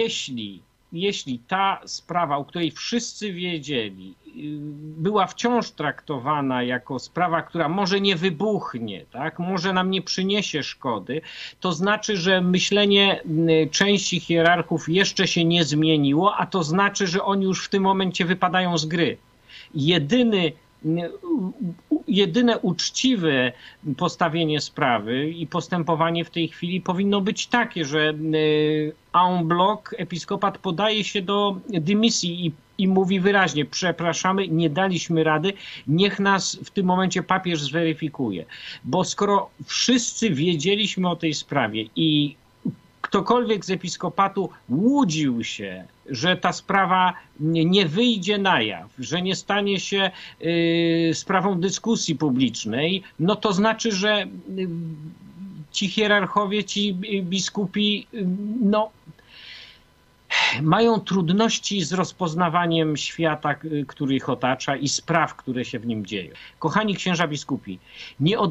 jeśli ta sprawa, o której wszyscy wiedzieli, była wciąż traktowana jako sprawa, która może nie wybuchnie, tak? Może nam nie przyniesie szkody, to znaczy, że myślenie części hierarchów jeszcze się nie zmieniło, a to znaczy, że oni już w tym momencie wypadają z gry. Jedyny jedyne uczciwe postawienie sprawy i postępowanie w tej chwili powinno być takie, że en bloc episkopat podaje się do dymisji i mówi wyraźnie: przepraszamy, nie daliśmy rady, niech nas w tym momencie papież zweryfikuje. Bo skoro wszyscy wiedzieliśmy o tej sprawie i ktokolwiek z episkopatu łudził się, że ta sprawa nie wyjdzie na jaw, że nie stanie się sprawą dyskusji publicznej, no to znaczy, że ci hierarchowie, ci biskupi, no, mają trudności z rozpoznawaniem świata, który ich otacza, i spraw, które się w nim dzieją. Kochani księża biskupi, nie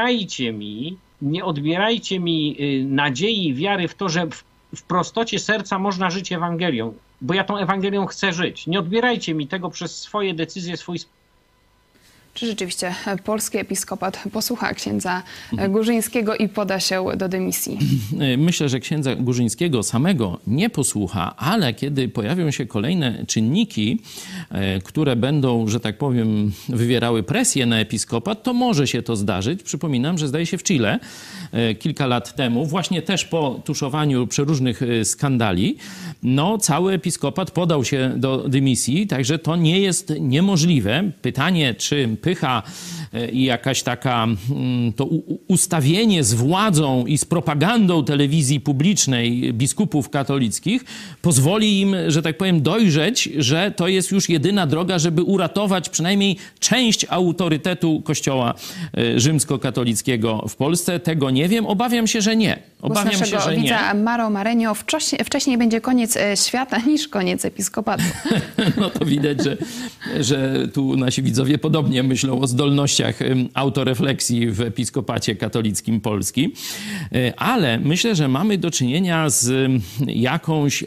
odbierajcie mi nadziei i wiary w to, że w prostocie serca można żyć Ewangelią, bo ja tą Ewangelią chcę żyć. Nie odbierajcie mi tego przez swoje decyzje, swój. Czy rzeczywiście polski episkopat posłucha księdza Gurzyńskiego i poda się do dymisji? Myślę, że księdza Gurzyńskiego samego nie posłucha, ale kiedy pojawią się kolejne czynniki, które będą, że tak powiem, wywierały presję na episkopat, to może się to zdarzyć. Przypominam, że zdaje się w Chile kilka lat temu, właśnie też po tuszowaniu przeróżnych skandali, no cały episkopat podał się do dymisji, także to nie jest niemożliwe. Pytanie, czy pycha i jakaś taka to ustawienie z władzą i z propagandą telewizji publicznej biskupów katolickich pozwoli im, że tak powiem, dojrzeć, że to jest już jedyna droga, żeby uratować przynajmniej część autorytetu Kościoła rzymskokatolickiego w Polsce. Tego nie wiem. Obawiam się, że nie. Obawiam się, że nie. Widza Maro Marenio, wcześniej będzie koniec świata niż koniec episkopatu. No to widać, że tu nasi widzowie podobnie myślą o zdolnościach autorefleksji w episkopacie katolickim Polski. Ale myślę, że mamy do czynienia z jakąś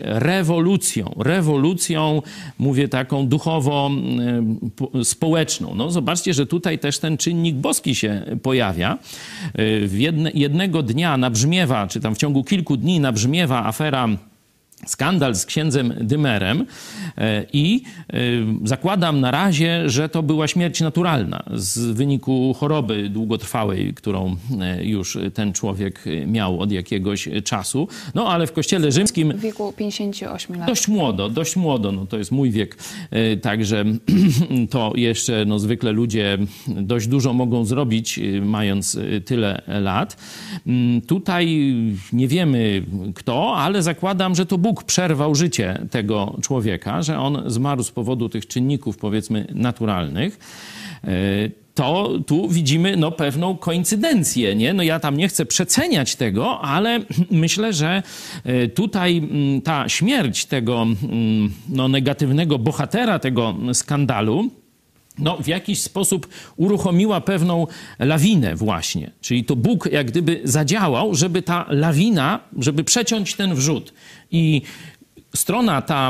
rewolucją, mówię taką duchowo-społeczną. No zobaczcie, że tutaj też ten czynnik boski się pojawia. Jednego dnia nabrzmiewa, czy tam w ciągu kilku dni nabrzmiewa afera, skandal z księdzem Dymerem i zakładam na razie, że to była śmierć naturalna z wyniku choroby długotrwałej, którą już ten człowiek miał od jakiegoś czasu. No ale w Kościele rzymskim... W wieku 58 lat. Dość młodo, no to jest mój wiek, także to jeszcze no, zwykle ludzie dość dużo mogą zrobić, mając tyle lat. Tutaj nie wiemy kto, ale zakładam, że to Bóg przerwał życie tego człowieka, że on zmarł z powodu tych czynników, powiedzmy, naturalnych. To tu widzimy no, pewną koincydencję, nie? No ja tam nie chcę przeceniać tego, ale myślę, że tutaj ta śmierć tego no, negatywnego bohatera tego skandalu no, w jakiś sposób uruchomiła pewną lawinę właśnie. Czyli to Bóg jak gdyby zadziałał, żeby ta lawina, żeby przeciąć ten wrzód. I strona ta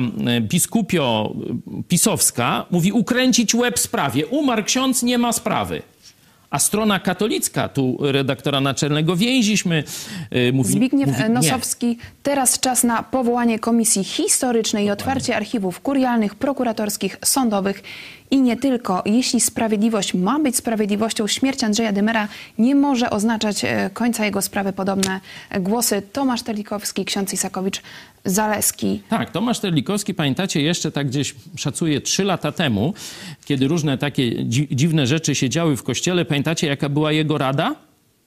biskupio-pisowska mówi ukręcić łeb sprawie. Umarł ksiądz, nie ma sprawy. A strona katolicka, tu redaktora naczelnego więziśmy, mówi... Zbigniew Nosowski, teraz czas na powołanie komisji historycznej i otwarcie archiwów kurialnych, prokuratorskich, sądowych i nie tylko. Jeśli sprawiedliwość ma być sprawiedliwością, śmierć Andrzeja Dymera nie może oznaczać końca jego sprawy. Podobne głosy Tomasz Terlikowski, ksiądz Isakowicz-Zaleski. Tak, Tomasz Terlikowski, pamiętacie, jeszcze tak gdzieś szacuję 3 lata temu, kiedy różne takie dziwne rzeczy się działy w Kościele, pamiętacie, jaka była jego rada?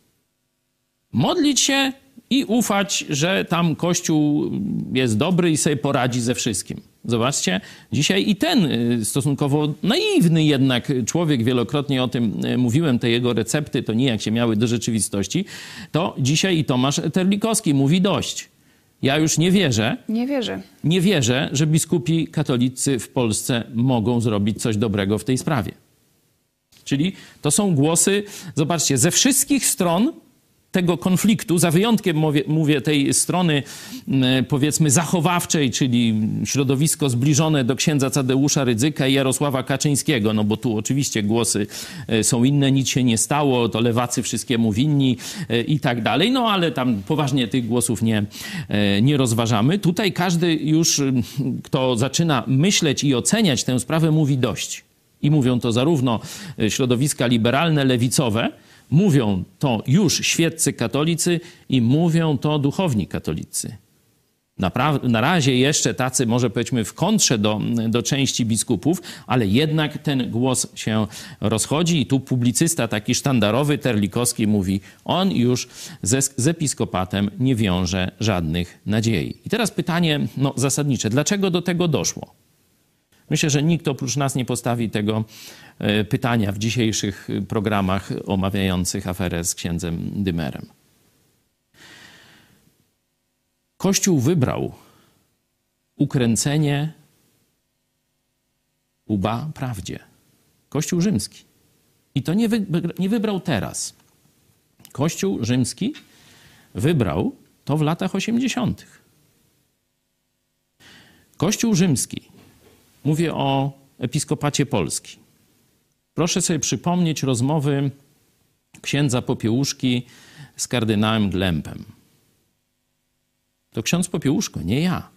Modlić się i ufać, że tam Kościół jest dobry i sobie poradzi ze wszystkim. Zobaczcie, dzisiaj i ten stosunkowo naiwny jednak człowiek, wielokrotnie o tym mówiłem, te jego recepty to nijak się miały do rzeczywistości, to dzisiaj i Tomasz Terlikowski mówi dość. Ja już nie wierzę. Nie wierzę, że biskupi katolicy w Polsce mogą zrobić coś dobrego w tej sprawie. Czyli to są głosy, zobaczcie, ze wszystkich stron tego konfliktu, za wyjątkiem mówię tej strony powiedzmy zachowawczej, czyli środowisko zbliżone do księdza Tadeusza Rydzyka i Jarosława Kaczyńskiego, no bo tu oczywiście głosy są inne, nic się nie stało, to lewacy wszystkiemu winni i tak dalej, no ale tam poważnie tych głosów nie rozważamy. Tutaj każdy już, kto zaczyna myśleć i oceniać tę sprawę, mówi dość. I mówią to zarówno środowiska liberalne, lewicowe, mówią to już świeccy katolicy i mówią to duchowni katolicy. Na razie jeszcze tacy, może powiedzmy, w kontrze do części biskupów, ale jednak ten głos się rozchodzi i tu publicysta taki sztandarowy, Terlikowski mówi, on już z episkopatem nie wiąże żadnych nadziei. I teraz pytanie zasadnicze, dlaczego do tego doszło? Myślę, że nikt oprócz nas nie postawi tego pytania w dzisiejszych programach omawiających aferę z księdzem Dymerem. Kościół wybrał ukręcenie łba prawdzie. Kościół rzymski. I to nie wybrał teraz. Kościół rzymski wybrał to w latach 80. Kościół rzymski, mówię o episkopacie Polski. Proszę sobie przypomnieć rozmowy księdza Popiełuszki z kardynałem Glembem. To ksiądz Popiełuszko, nie ja.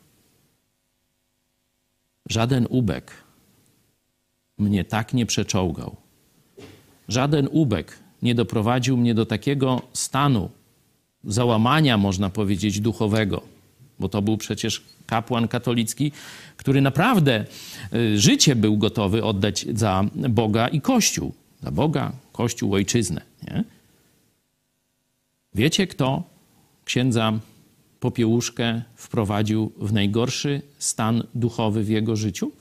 Żaden ubek mnie tak nie przeczołgał. Żaden ubek nie doprowadził mnie do takiego stanu załamania, można powiedzieć, duchowego, bo to był przecież kapłan katolicki, który naprawdę życie był gotowy oddać za Boga i Kościół. Za Boga, Kościół, ojczyznę. Nie? Wiecie, kto księdza Popiełuszkę wprowadził w najgorszy stan duchowy w jego życiu?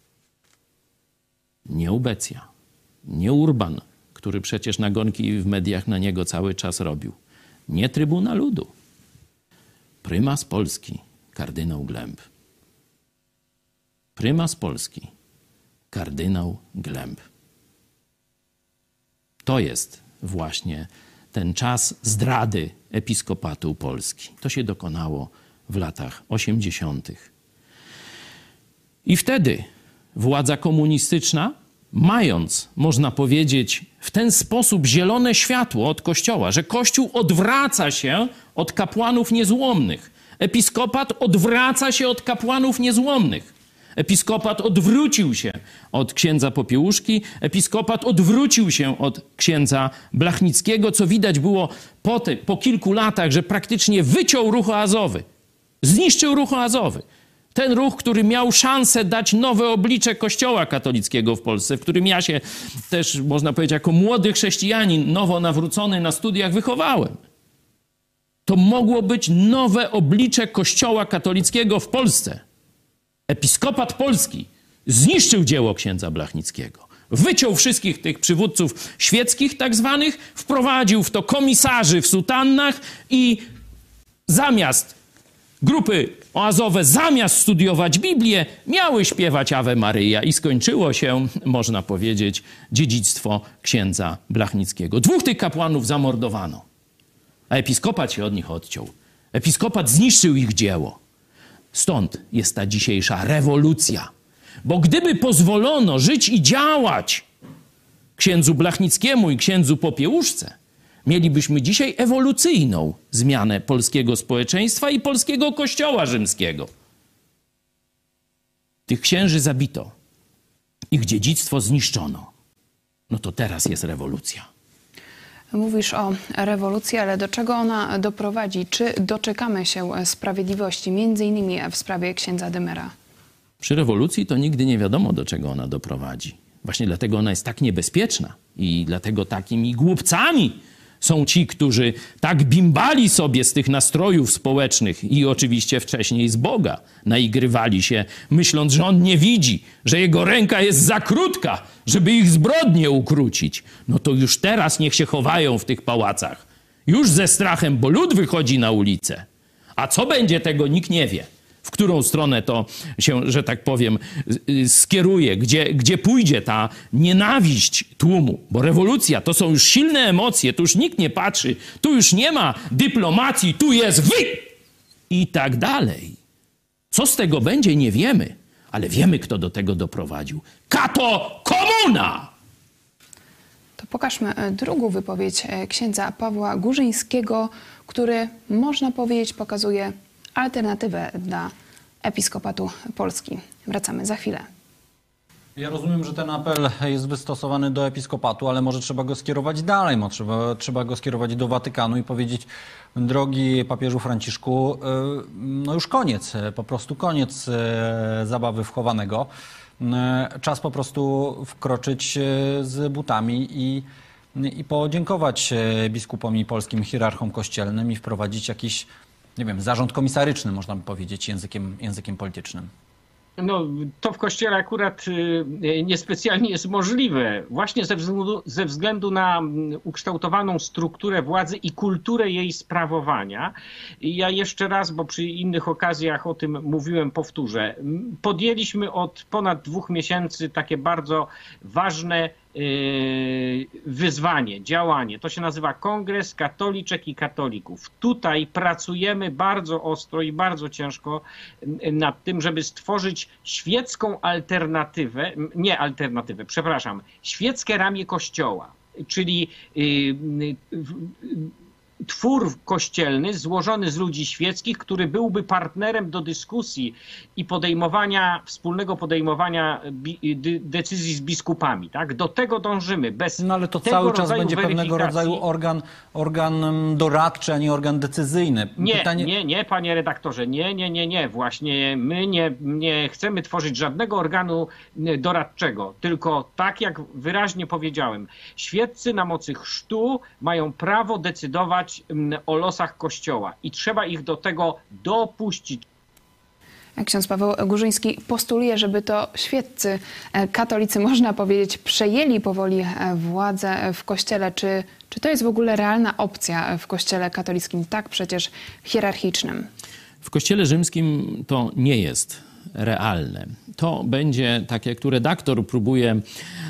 Nie Ubecja, nie Urban, który przecież nagonki w mediach na niego cały czas robił. Nie Trybuna Ludu. Prymas Polski, kardynał Glemb. Prymas Polski, kardynał Glemb. To jest właśnie ten czas zdrady episkopatu Polski. To się dokonało w latach 80. I wtedy władza komunistyczna, mając, można powiedzieć, w ten sposób zielone światło od Kościoła, że Kościół odwraca się od kapłanów niezłomnych. Episkopat odwraca się od kapłanów niezłomnych. Episkopat odwrócił się od księdza Popiełuszki, episkopat odwrócił się od księdza Blachnickiego, co widać było po kilku latach, że praktycznie wyciął ruch oazowy, zniszczył ruch oazowy. Ten ruch, który miał szansę dać nowe oblicze Kościoła katolickiego w Polsce, w którym ja się też, można powiedzieć, jako młody chrześcijanin, nowo nawrócony na studiach wychowałem. To mogło być nowe oblicze Kościoła katolickiego w Polsce. Episkopat Polski zniszczył dzieło księdza Blachnickiego. Wyciął wszystkich tych przywódców świeckich tak zwanych, wprowadził w to komisarzy w sutannach i zamiast grupy oazowe, zamiast studiować Biblię, miały śpiewać Ave Maryja i skończyło się, można powiedzieć, dziedzictwo księdza Blachnickiego. 2 tych kapłanów zamordowano, a episkopat się od nich odciął. Episkopat zniszczył ich dzieło. Stąd jest ta dzisiejsza rewolucja. Bo gdyby pozwolono żyć i działać księdzu Blachnickiemu i księdzu Popiełuszce, mielibyśmy dzisiaj ewolucyjną zmianę polskiego społeczeństwa i polskiego kościoła rzymskiego. Tych księży zabito, ich dziedzictwo zniszczono. No to teraz jest rewolucja. Mówisz o rewolucji, ale do czego ona doprowadzi? Czy doczekamy się sprawiedliwości, między innymi w sprawie księdza Dymera? Przy rewolucji to nigdy nie wiadomo, do czego ona doprowadzi. Właśnie dlatego ona jest tak niebezpieczna i dlatego takimi głupcami są ci, którzy tak bimbali sobie z tych nastrojów społecznych i oczywiście wcześniej z Boga. Naigrywali się, myśląc, że On nie widzi, że Jego ręka jest za krótka, żeby ich zbrodnie ukrócić. No to już teraz niech się chowają w tych pałacach. Już ze strachem, bo lud wychodzi na ulicę. A co będzie, tego nikt nie wie. W którą stronę to się, że tak powiem, skieruje, gdzie pójdzie ta nienawiść tłumu. Bo rewolucja to są już silne emocje, tu już nikt nie patrzy, tu już nie ma dyplomacji, tu jest wy! I tak dalej. Co z tego będzie, nie wiemy, ale wiemy, kto do tego doprowadził. Kato komuna! To pokażmy drugą wypowiedź księdza Pawła Górzyńskiego, który, można powiedzieć, pokazuje alternatywę dla episkopatu Polski. Wracamy za chwilę. Ja rozumiem, że ten apel jest wystosowany do episkopatu, ale może trzeba go skierować dalej, trzeba go skierować do Watykanu i powiedzieć: drogi papieżu Franciszku, no już koniec, po prostu koniec zabawy w chowanego. Czas po prostu wkroczyć z butami i podziękować biskupom i polskim hierarchom kościelnym i wprowadzić jakiś, nie wiem, zarząd komisaryczny, można by powiedzieć, językiem politycznym. No, to w Kościele akurat niespecjalnie jest możliwe, właśnie ze względu na ukształtowaną strukturę władzy i kulturę jej sprawowania. I ja jeszcze raz, bo przy innych okazjach o tym mówiłem, powtórzę. Podjęliśmy od ponad 2 miesięcy takie bardzo ważne wyzwanie, działanie. To się nazywa Kongres Katoliczek i Katolików. Tutaj pracujemy bardzo ostro i bardzo ciężko nad tym, żeby stworzyć świecką alternatywę, świeckie ramię Kościoła, czyli twór kościelny złożony z ludzi świeckich, który byłby partnerem do dyskusji i wspólnego podejmowania decyzji z biskupami. Tak? Do tego dążymy. Bez no ale to tego cały czas będzie pewnego rodzaju organ doradczy, a nie organ decyzyjny. Nie, panie redaktorze, nie. Właśnie my nie chcemy tworzyć żadnego organu doradczego, tylko tak jak wyraźnie powiedziałem, świeccy na mocy chrztu mają prawo decydować o losach Kościoła i trzeba ich do tego dopuścić. Ksiądz Paweł Górzyński postuluje, żeby to świeccy katolicy, można powiedzieć, przejęli powoli władzę w Kościele. Czy to jest w ogóle realna opcja w Kościele katolickim, tak przecież hierarchicznym? W Kościele rzymskim to nie jest realne. To będzie, tak jak tu redaktor próbuje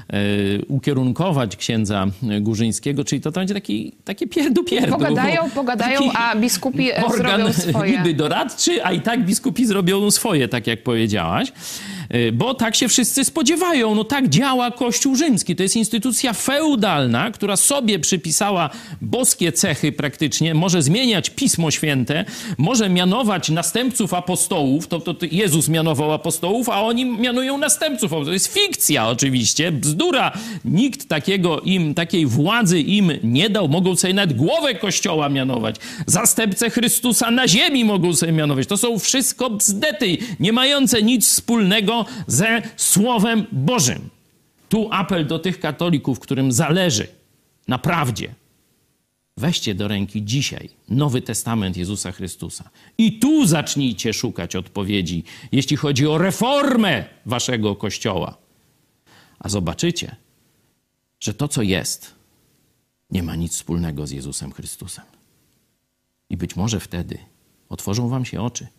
ukierunkować księdza Górzyńskiego, czyli to będzie takie pierdu. Pogadają, a biskupi zrobią swoje. Niby doradczy, a i tak biskupi zrobią swoje, tak jak powiedziałaś. Bo tak się wszyscy spodziewają. No tak działa Kościół rzymski. To jest instytucja feudalna, która sobie przypisała boskie cechy praktycznie, może zmieniać Pismo Święte, może mianować następców apostołów. To Jezus mianował apostołów, a oni mianują następców. To jest fikcja oczywiście, bzdura. Nikt takiej władzy im nie dał. Mogą sobie nawet głowę Kościoła mianować. Zastępcę Chrystusa na ziemi mogą sobie mianować. To są wszystko bzdety, nie mające nic wspólnego ze Słowem Bożym. Tu apel do tych katolików, którym zależy na prawdzie. Weźcie do ręki dzisiaj Nowy Testament Jezusa Chrystusa i tu zacznijcie szukać odpowiedzi, jeśli chodzi o reformę waszego Kościoła. A zobaczycie, że to, co jest, nie ma nic wspólnego z Jezusem Chrystusem. I być może wtedy otworzą wam się oczy,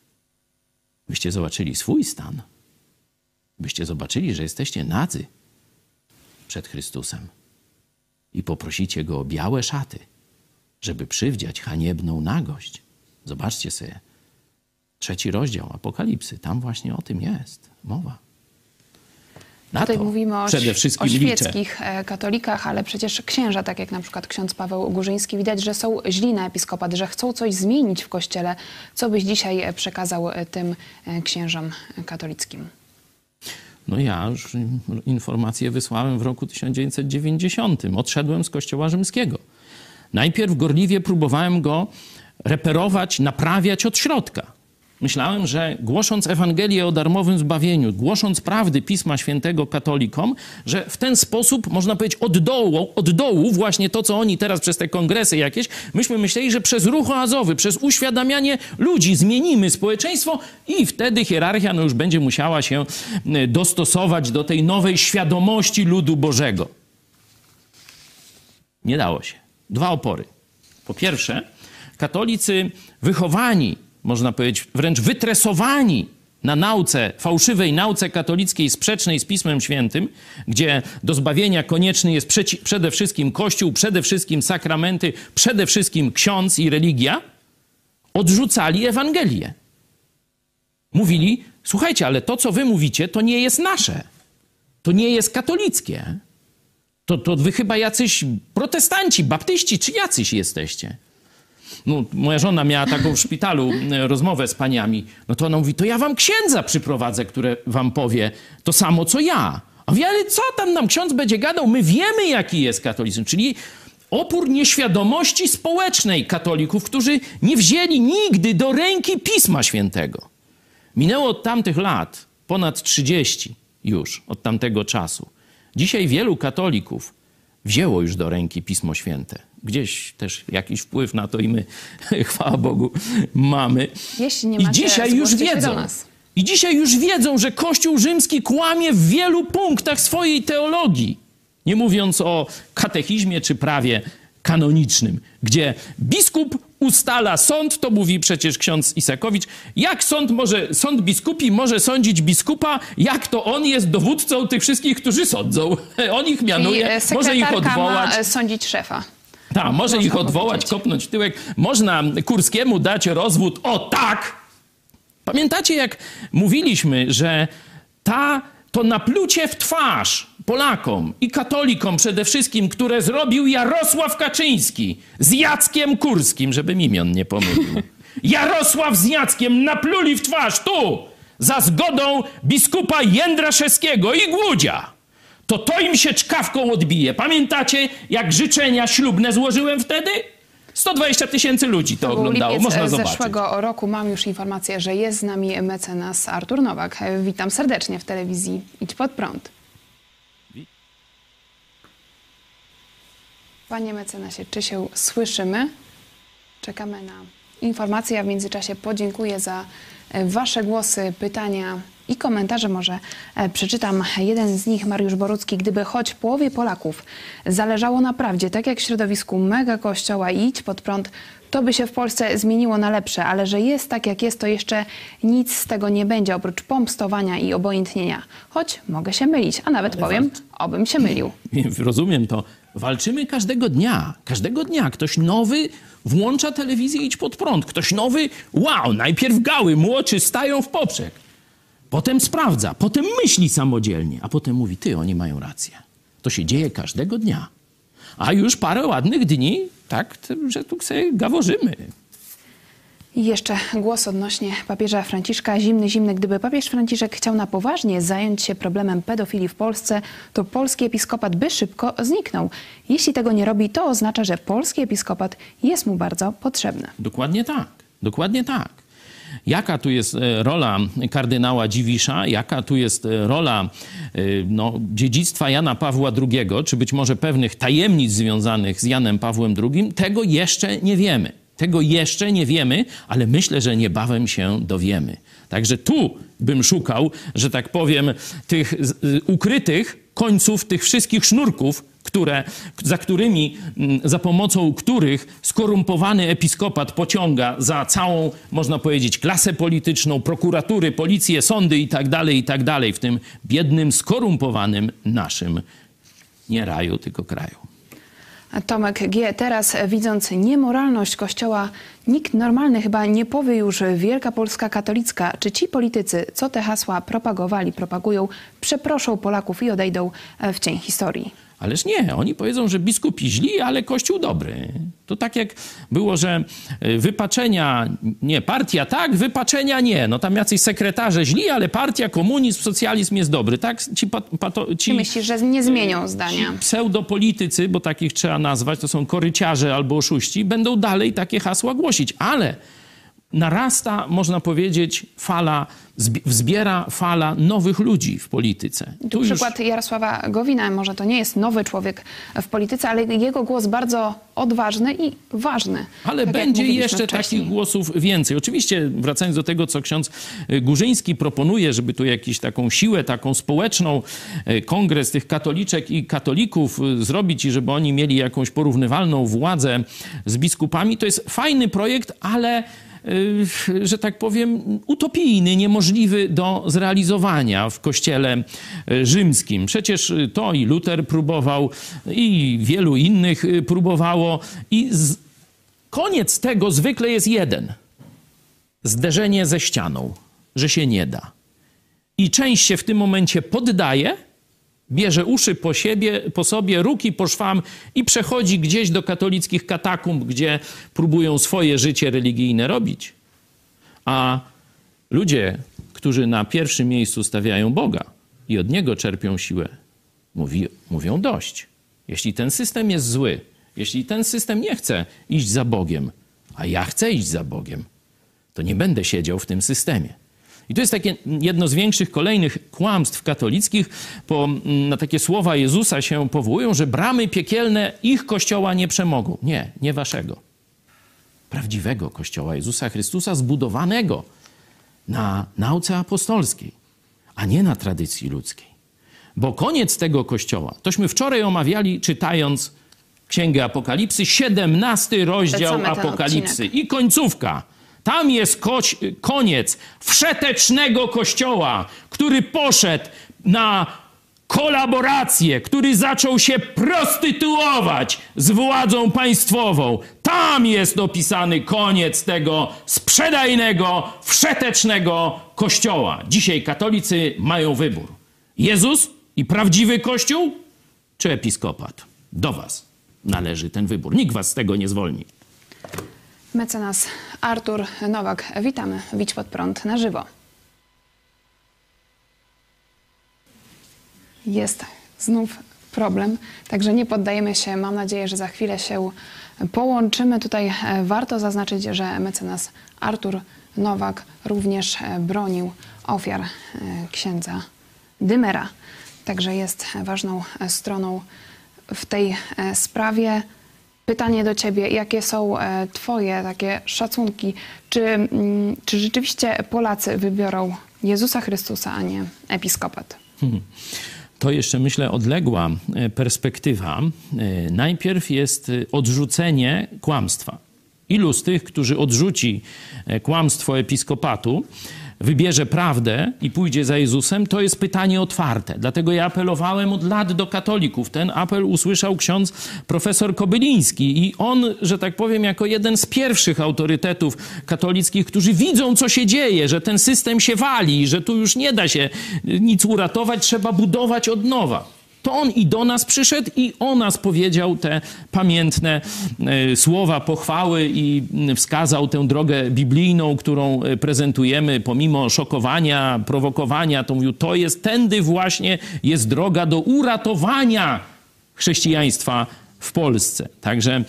byście zobaczyli swój stan, byście zobaczyli, że jesteście nadzy przed Chrystusem i poprosicie Go o białe szaty, żeby przywdziać haniebną nagość. Zobaczcie sobie 3 rozdział Apokalipsy. Tam właśnie o tym jest mowa. Tutaj mówimy o świeckich katolikach, ale przecież księża, tak jak na przykład ksiądz Paweł Górzyński, widać, że są źli na episkopat, że chcą coś zmienić w Kościele. Co byś dzisiaj przekazał tym księżom katolickim? No ja już informację wysłałem w roku 1990. Odszedłem z Kościoła rzymskiego. Najpierw gorliwie próbowałem go reperować, naprawiać od środka. Myślałem, że głosząc Ewangelię o darmowym zbawieniu, głosząc prawdy Pisma Świętego katolikom, że w ten sposób, można powiedzieć, od dołu, właśnie to, co oni teraz przez te kongresy jakieś, myśmy myśleli, że przez ruch oazowy, przez uświadamianie ludzi zmienimy społeczeństwo i wtedy hierarchia już będzie musiała się dostosować do tej nowej świadomości ludu Bożego. Nie dało się. 2 opory. Po pierwsze, katolicy wychowani, można powiedzieć, wręcz wytresowani na nauce, fałszywej nauce katolickiej sprzecznej z Pismem Świętym, gdzie do zbawienia konieczny jest przede wszystkim Kościół, przede wszystkim sakramenty, przede wszystkim ksiądz i religia, odrzucali Ewangelię. Mówili, słuchajcie, ale to, co wy mówicie, to nie jest nasze. To nie jest katolickie. To wy chyba jacyś protestanci, baptyści, czy jacyś jesteście. No, moja żona miała taką w szpitalu rozmowę z paniami. No to ona mówi, to ja wam księdza przyprowadzę, który wam powie to samo, co ja. A mówię, ale co tam nam ksiądz będzie gadał? My wiemy, jaki jest katolicyzm. Czyli opór nieświadomości społecznej katolików, którzy nie wzięli nigdy do ręki Pisma Świętego. Minęło od tamtych lat ponad 30 już, od tamtego czasu. Dzisiaj wielu katolików wzięło już do ręki Pismo Święte. Gdzieś też jakiś wpływ na to i my, chwała Bogu, mamy. Jeśli nie macie, I dzisiaj już wiedzą, że Kościół rzymski kłamie w wielu punktach swojej teologii. Nie mówiąc o katechizmie czy prawie kanonicznym, gdzie biskup ustala sąd, to mówi przecież ksiądz Isakowicz, jak sąd biskupi może sądzić biskupa, jak to on jest dowódcą tych wszystkich, którzy sądzą. On ich mianuje, może ich odwołać. Ma sądzić szefa. Tak, może ich odwołać, kopnąć w tyłek. Można Kurskiemu dać rozwód. O tak! Pamiętacie, jak mówiliśmy, że to naplucie w twarz Polakom i katolikom przede wszystkim, które zrobił Jarosław Kaczyński z Jackiem Kurskim, żebym imion nie pomylił. Jarosław z Jackiem napluli w twarz tu za zgodą biskupa Jędraszewskiego i Głudzia. To im się czkawką odbije. Pamiętacie, jak życzenia ślubne złożyłem wtedy? 120 000 ludzi to oglądało, można zobaczyć. Zeszłego roku mam już informację, że jest z nami mecenas Artur Nowak. Witam serdecznie w telewizji Idź Pod Prąd. Panie mecenasie, czy się słyszymy? Czekamy na informacje, a w międzyczasie podziękuję za wasze głosy, pytania i komentarze. Może przeczytam jeden z nich, Mariusz Borucki. Gdyby choć połowie Polaków zależało na prawdzie, tak jak w środowisku Mega Kościoła i Idź Pod Prąd, to by się w Polsce zmieniło na lepsze, ale że jest tak jak jest, to jeszcze nic z tego nie będzie, oprócz pomstowania i obojętnienia. Choć mogę się mylić, a nawet powiem, obym się mylił. Rozumiem to. Walczymy każdego dnia. Każdego dnia ktoś nowy włącza telewizję Idź Pod Prąd. Ktoś nowy, wow, najpierw gały, młoczy, stają w poprzek. Potem sprawdza, potem myśli samodzielnie, a potem mówi, oni mają rację. To się dzieje każdego dnia. A już parę ładnych dni, tak, że tu sobie gaworzymy. I jeszcze głos odnośnie papieża Franciszka. Zimny. Gdyby papież Franciszek chciał na poważnie zająć się problemem pedofilii w Polsce, to polski episkopat by szybko zniknął. Jeśli tego nie robi, to oznacza, że polski episkopat jest mu bardzo potrzebny. Dokładnie tak. Dokładnie tak. Jaka tu jest rola kardynała Dziwisza, jaka tu jest rola dziedzictwa Jana Pawła II, czy być może pewnych tajemnic związanych z Janem Pawłem II, tego jeszcze nie wiemy. Tego jeszcze nie wiemy, ale myślę, że niebawem się dowiemy. Także tu bym szukał, że tak powiem, tych ukrytych końców tych wszystkich sznurków, za pomocą których skorumpowany episkopat pociąga za całą, można powiedzieć, klasę polityczną, prokuratury, policję, sądy i tak dalej, w tym biednym, skorumpowanym naszym nie raju, tylko kraju. Tomek G. Teraz, widząc niemoralność Kościoła, nikt normalny chyba nie powie już Wielka Polska Katolicka. Czy ci politycy, co te hasła propagują, przeproszą Polaków i odejdą w cień historii? Ależ nie, oni powiedzą, że biskupi źli, ale Kościół dobry. To tak jak było, że wypaczenia nie, partia tak, wypaczenia nie. No tam jacyś sekretarze źli, ale partia, komunizm, socjalizm jest dobry. Tak? Ci myślisz, że nie zmienią zdania? Pseudopolitycy, bo takich trzeba nazwać, to są koryciarze albo oszuści, będą dalej takie hasła głosić. Ale narasta, można powiedzieć, wzbiera fala nowych ludzi w polityce. Tu przykład Jarosława Gowina. Może to nie jest nowy człowiek w polityce, ale jego głos bardzo odważny i ważny. Ale tak będzie jeszcze takich głosów więcej. Oczywiście, wracając do tego, co ksiądz Górzyński proponuje, żeby tu jakąś taką siłę, taką społeczną, kongres tych katoliczek i katolików zrobić i żeby oni mieli jakąś porównywalną władzę z biskupami, to jest fajny projekt, ale że tak powiem, utopijny, niemożliwy do zrealizowania w Kościele rzymskim. Przecież to i Luter próbował, i wielu innych próbowało. I koniec tego zwykle jest jeden. Zderzenie ze ścianą, że się nie da. I część się w tym momencie poddaje, Bierze uszy po sobie, ruki po szwam i przechodzi gdzieś do katolickich katakumb, gdzie próbują swoje życie religijne robić. A ludzie, którzy na pierwszym miejscu stawiają Boga i od Niego czerpią siłę, mówią dość. Jeśli ten system jest zły, jeśli ten system nie chce iść za Bogiem, a ja chcę iść za Bogiem, to nie będę siedział w tym systemie. I to jest takie jedno z większych kolejnych kłamstw katolickich. Na takie słowa Jezusa się powołują, że bramy piekielne ich Kościoła nie przemogą. Nie, nie waszego. Prawdziwego Kościoła Jezusa Chrystusa, zbudowanego na nauce apostolskiej, a nie na tradycji ludzkiej. Bo koniec tego Kościoła, tośmy wczoraj omawiali, czytając Księgę Apokalipsy, 17 rozdział Apokalipsy i końcówka. Tam jest koniec wszetecznego Kościoła, który poszedł na kolaborację, który zaczął się prostytuować z władzą państwową. Tam jest opisany koniec tego sprzedajnego, wszetecznego Kościoła. Dzisiaj katolicy mają wybór. Jezus i prawdziwy Kościół, czy episkopat? Do was należy ten wybór. Nikt was z tego nie zwolni. Mecenas Artur Nowak, witamy. Widź pod prąd na żywo. Jest znów problem, także nie poddajemy się. Mam nadzieję, że za chwilę się połączymy. Tutaj warto zaznaczyć, że mecenas Artur Nowak również bronił ofiar księdza Dymera. Także jest ważną stroną w tej sprawie. Pytanie do ciebie, jakie są twoje takie szacunki? Czy rzeczywiście Polacy wybiorą Jezusa Chrystusa, a nie episkopat? To jeszcze, myślę, odległa perspektywa. Najpierw jest odrzucenie kłamstwa. Ilu z tych, którzy odrzuci kłamstwo episkopatu, wybierze prawdę i pójdzie za Jezusem, to jest pytanie otwarte. Dlatego ja apelowałem od lat do katolików. Ten apel usłyszał ksiądz profesor Kobyliński i on, że tak powiem, jako jeden z pierwszych autorytetów katolickich, którzy widzą, co się dzieje, że ten system się wali, że tu już nie da się nic uratować, trzeba budować od nowa. To on i do nas przyszedł i o nas powiedział te pamiętne słowa pochwały i wskazał tę drogę biblijną, którą prezentujemy pomimo szokowania, prowokowania. To mówił, to jest tędy właśnie jest droga do uratowania chrześcijaństwa w Polsce. Także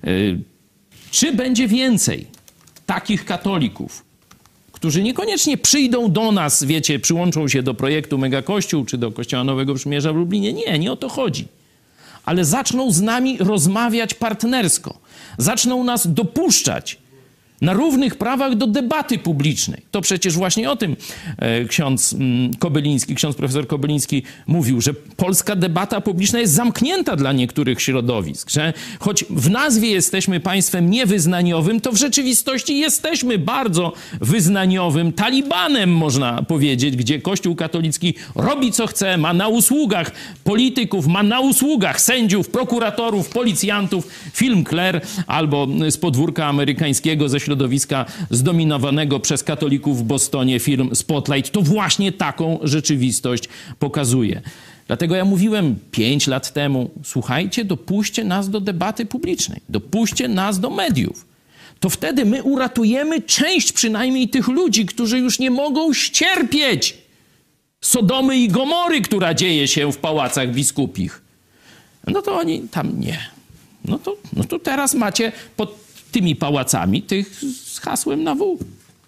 czy będzie więcej takich katolików, którzy niekoniecznie przyjdą do nas, wiecie, przyłączą się do projektu Megakościół czy do Kościoła Nowego Przymierza w Lublinie. Nie o to chodzi. Ale zaczną z nami rozmawiać partnersko. Zaczną nas dopuszczać na równych prawach do debaty publicznej. To przecież właśnie o tym ksiądz Kobyliński, ksiądz profesor Kobyliński mówił, że polska debata publiczna jest zamknięta dla niektórych środowisk, że choć w nazwie jesteśmy państwem niewyznaniowym, to w rzeczywistości jesteśmy bardzo wyznaniowym Talibanem, można powiedzieć, gdzie Kościół katolicki robi co chce, ma na usługach polityków, ma na usługach sędziów, prokuratorów, policjantów, film Claire albo z podwórka amerykańskiego ze środowiska zdominowanego przez katolików w Bostonie film Spotlight. To właśnie taką rzeczywistość pokazuje. Dlatego ja mówiłem 5 lat temu, słuchajcie, dopuśćcie nas do debaty publicznej, dopuśćcie nas do mediów. To wtedy my uratujemy część przynajmniej tych ludzi, którzy już nie mogą ścierpieć Sodomy i Gomory, która dzieje się w pałacach biskupich. No to oni tam nie. No to teraz macie pod tymi pałacami tych z hasłem na W.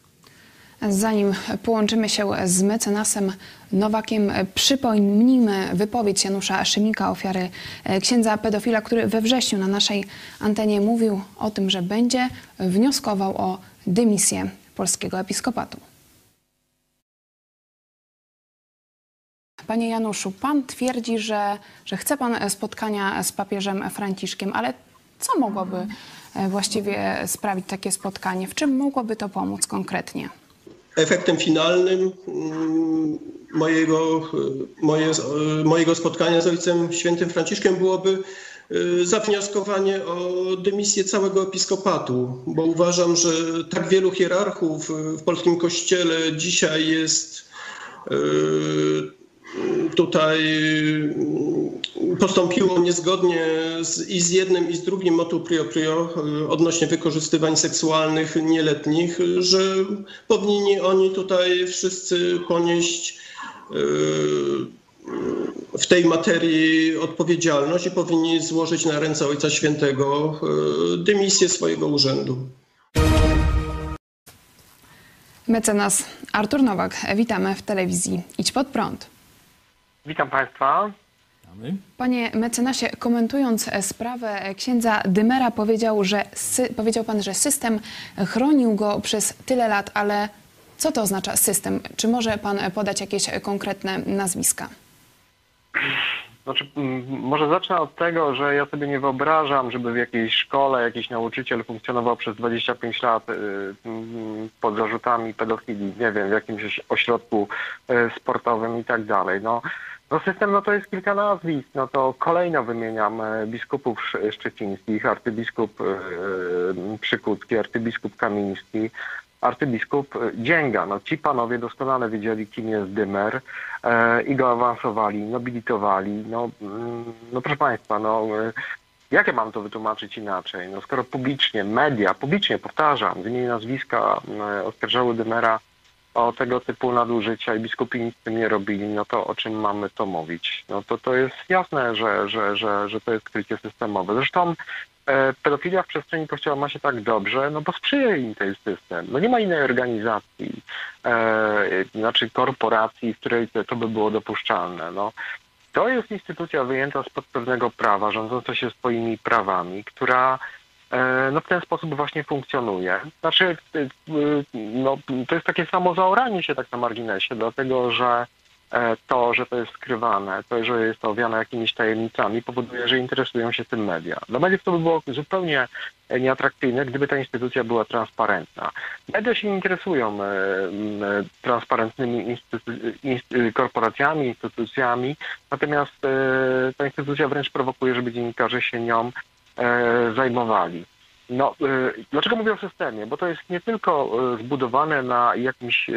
Zanim połączymy się z mecenasem Nowakiem, przypomnijmy wypowiedź Janusza Szymika, ofiary księdza pedofila, który we wrześniu na naszej antenie mówił o tym, że będzie wnioskował o dymisję polskiego episkopatu. Panie Januszu, pan twierdzi, że chce pan spotkania z papieżem Franciszkiem, ale co mogłoby właściwie sprawić takie spotkanie? W czym mogłoby to pomóc konkretnie? Efektem finalnym mojego spotkania z Ojcem Świętym Franciszkiem byłoby zawnioskowanie o dymisję całego episkopatu, bo uważam, że tak wielu hierarchów w polskim kościele dzisiaj jest tutaj postąpiło niezgodnie i z jednym, i z drugim motu proprio odnośnie wykorzystywań seksualnych nieletnich, że powinni oni tutaj wszyscy ponieść w tej materii odpowiedzialność i powinni złożyć na ręce Ojca Świętego dymisję swojego urzędu. Mecenas Artur Nowak, witamy w telewizji Idź Pod Prąd. Witam Państwa. Panie mecenasie, komentując sprawę księdza Dymera, powiedział Pan, że system chronił go przez tyle lat, ale co to oznacza system? Czy może Pan podać jakieś konkretne nazwiska? Znaczy, może zacznę od tego, że ja sobie nie wyobrażam, żeby w jakiejś szkole jakiś nauczyciel funkcjonował przez 25 lat pod zarzutami pedofilii, nie wiem, w jakimś ośrodku sportowym i tak dalej. No system, to jest kilka nazwisk, to kolejno wymieniam biskupów szczecińskich, arcybiskup Przykucki, arcybiskup Kamiński, arcybiskup Dzięga. Ci panowie doskonale wiedzieli, kim jest Dymer i go awansowali, nobilitowali. Proszę Państwa, jak ja mam to wytłumaczyć inaczej? Skoro publicznie, powtarzam, z imienia i nazwiska oskarżały Dymera o tego typu nadużycia i biskupi nic z tym nie robili, to o czym mamy to mówić? To jest jasne, że to jest krycie systemowe. Zresztą pedofilia w przestrzeni Kościoła ma się tak dobrze, bo sprzyja im ten system. Nie ma innej organizacji, znaczy korporacji, w której to by było dopuszczalne. To jest instytucja wyjęta spod pewnego prawa, rządząca się swoimi prawami, która w ten sposób właśnie funkcjonuje. Znaczy, to jest takie samo zaoranie się tak na marginesie, dlatego że że to jest skrywane, że jest to owiane jakimiś tajemnicami, powoduje, że interesują się tym media. Dla mediów to by było zupełnie nieatrakcyjne, gdyby ta instytucja była transparentna. Media się nie interesują transparentnymi korporacjami, instytucjami, natomiast ta instytucja wręcz prowokuje, żeby dziennikarze się nią zajmowali. Dlaczego mówię o systemie? Bo to jest nie tylko zbudowane na jakimś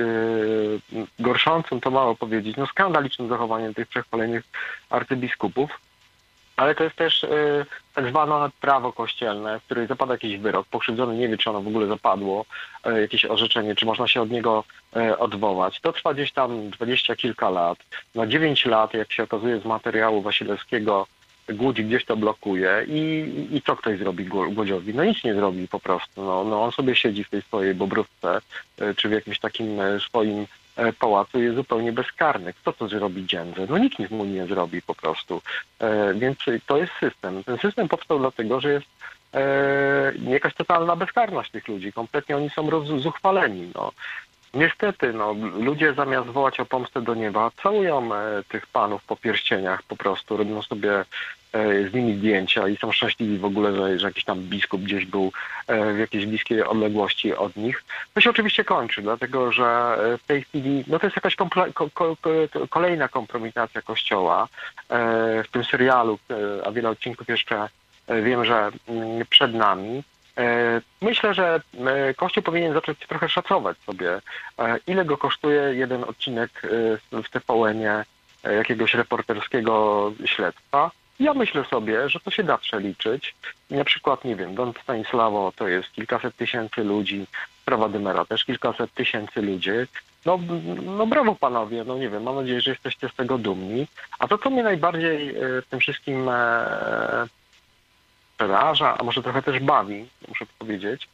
gorszącym, to mało powiedzieć, skandalicznym zachowaniem tych trzech kolejnych arcybiskupów, ale to jest też tak zwane prawo kościelne, w której zapada jakiś wyrok. Pokrzywdzony nie wie, czy ono w ogóle zapadło, jakieś orzeczenie, czy można się od niego odwołać. To trwa gdzieś tam 20 kilka lat. 9 lat, jak się okazuje z materiału Wasilewskiego, Głódź gdzieś to blokuje i co ktoś zrobi Głodziowi? Nic nie zrobi po prostu. On sobie siedzi w tej swojej Bobrówce, czy w jakimś takim swoim pałacu, jest zupełnie bezkarny. Kto to zrobi Dziędze? Nikt nic mu nie zrobi po prostu. Więc to jest system. Ten system powstał dlatego, że jest jakaś totalna bezkarność tych ludzi. Kompletnie oni są zuchwaleni. Niestety, ludzie zamiast wołać o pomstę do nieba, całują tych panów po pierścieniach po prostu, robią sobie z nimi zdjęcia i są szczęśliwi w ogóle, że jakiś tam biskup gdzieś był w jakiejś bliskiej odległości od nich. To się oczywiście kończy, dlatego że w tej chwili to jest jakaś kolejna kompromitacja Kościoła w tym serialu, a wiele odcinków jeszcze wiem, że przed nami. Myślę, że Kościół powinien zacząć trochę szacować sobie, ile go kosztuje jeden odcinek w TVN-ie jakiegoś reporterskiego śledztwa. Ja myślę sobie, że to się da przeliczyć. Na przykład, nie wiem, Don Stanisławo to jest kilkaset tysięcy ludzi, sprawa Dymera też kilkaset tysięcy ludzi. Brawo panowie, nie wiem, mam nadzieję, że jesteście z tego dumni. A to, co mnie najbardziej w tym wszystkim przeraża, a może trochę też bawi, muszę powiedzieć,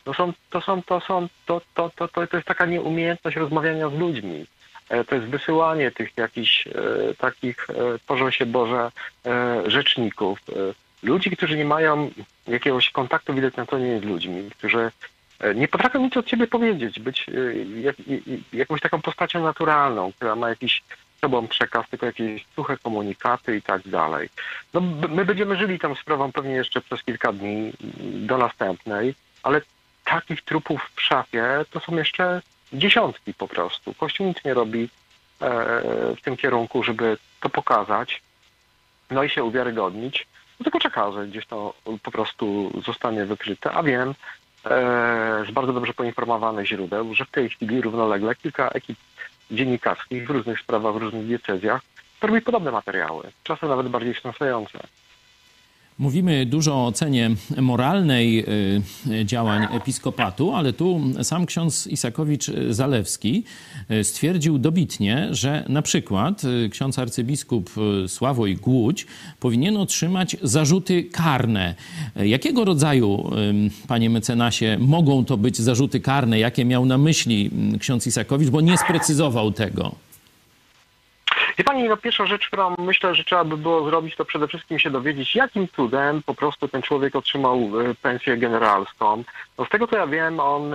to jest taka nieumiejętność rozmawiania z ludźmi. To jest wysyłanie tych jakichś takich, tworzą się Boże, rzeczników. Ludzi, którzy nie mają jakiegoś kontaktu widać na co nie z ludźmi, którzy nie potrafią nic od siebie powiedzieć, być jakąś taką postacią naturalną, która ma jakiś sobą przekaz, tylko jakieś suche komunikaty i tak dalej. My będziemy żyli tą sprawą pewnie jeszcze przez kilka dni do następnej, ale takich trupów w szafie to są jeszcze dziesiątki po prostu. Kościół nic nie robi w tym kierunku, żeby to pokazać, i się uwiarygodnić. Tylko czeka, że gdzieś to po prostu zostanie wykryte, a wiem z bardzo dobrze poinformowanych źródeł, że w tej chwili równolegle kilka ekip dziennikarskich w różnych sprawach, w różnych diecezjach, to robi podobne materiały, czasem nawet bardziej wstrząsające. Mówimy dużo o ocenie moralnej działań episkopatu, ale tu sam ksiądz Isakowicz-Zalewski stwierdził dobitnie, że na przykład ksiądz arcybiskup Sławoj Głódź powinien otrzymać zarzuty karne. Jakiego rodzaju, panie mecenasie, mogą to być zarzuty karne? Jakie miał na myśli ksiądz Isakowicz, bo nie sprecyzował tego? Wie pani, no pierwsza rzecz, którą myślę, że trzeba by było zrobić, to przede wszystkim się dowiedzieć, jakim cudem po prostu ten człowiek otrzymał pensję generalską. No z tego co ja wiem, on